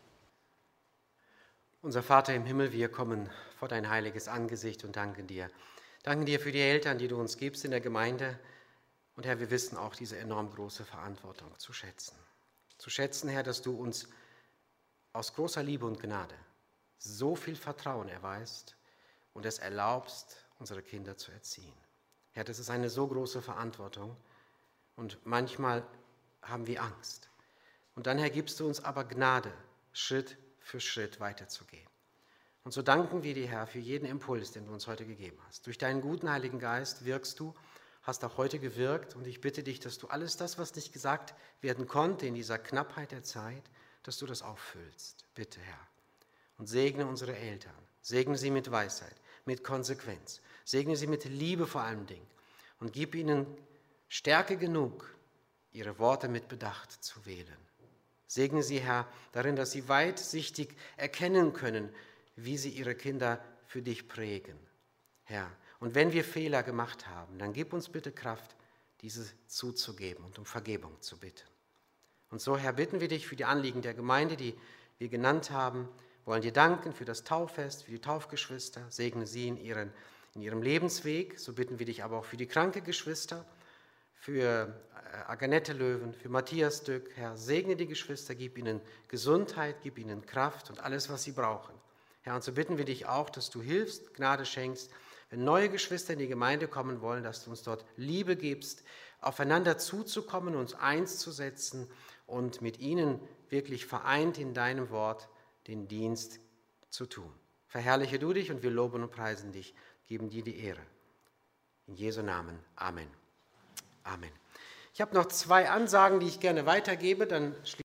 Unser Vater im Himmel, wir kommen vor dein heiliges Angesicht und danken dir. Danken dir für die Eltern, die du uns gibst in der Gemeinde. Und Herr, wir wissen auch diese enorm große Verantwortung zu schätzen. Zu schätzen, Herr, dass du uns aus großer Liebe und Gnade so viel Vertrauen erweist und es erlaubst, unsere Kinder zu erziehen. Herr, das ist eine so große Verantwortung und manchmal haben wir Angst. Und dann, Herr, gibst du uns aber Gnade, Schritt für Schritt weiterzugehen. Und so danken wir dir, Herr, für jeden Impuls, den du uns heute gegeben hast. Durch deinen guten Heiligen Geist wirkst du, hast auch heute gewirkt und ich bitte dich, dass du alles das, was nicht gesagt werden konnte in dieser Knappheit der Zeit, dass du das auffüllst. Bitte, Herr. Und segne unsere Eltern, segne sie mit Weisheit, mit Konsequenz, segne sie mit Liebe vor allen Dingen und gib ihnen Stärke genug, ihre Worte mit Bedacht zu wählen. Segne sie, Herr, darin, dass sie weitsichtig erkennen können, wie sie ihre Kinder für dich prägen. Herr, und wenn wir Fehler gemacht haben, dann gib uns bitte Kraft, diese zuzugeben und um Vergebung zu bitten. Und so, Herr, bitten wir dich für die Anliegen der Gemeinde, die wir genannt haben, wollen dir danken für das Tauffest, für die Taufgeschwister, segne sie in ihrem Lebensweg. So bitten wir dich aber auch für die kranke Geschwister, für Aganetta Löwen, für Matthias Dück. Herr, segne die Geschwister, gib ihnen Gesundheit, gib ihnen Kraft und alles, was sie brauchen. Herr, und so bitten wir dich auch, dass du hilfst, Gnade schenkst, wenn neue Geschwister in die Gemeinde kommen wollen, dass du uns dort Liebe gibst, aufeinander zuzukommen, uns eins zu setzen und mit ihnen wirklich vereint in deinem Wort den Dienst zu tun. Verherrliche du dich und wir loben und preisen dich, geben dir die Ehre. In Jesu Namen. Amen. Amen. Ich habe noch 2 Ansagen, die ich gerne weitergebe, dann schließe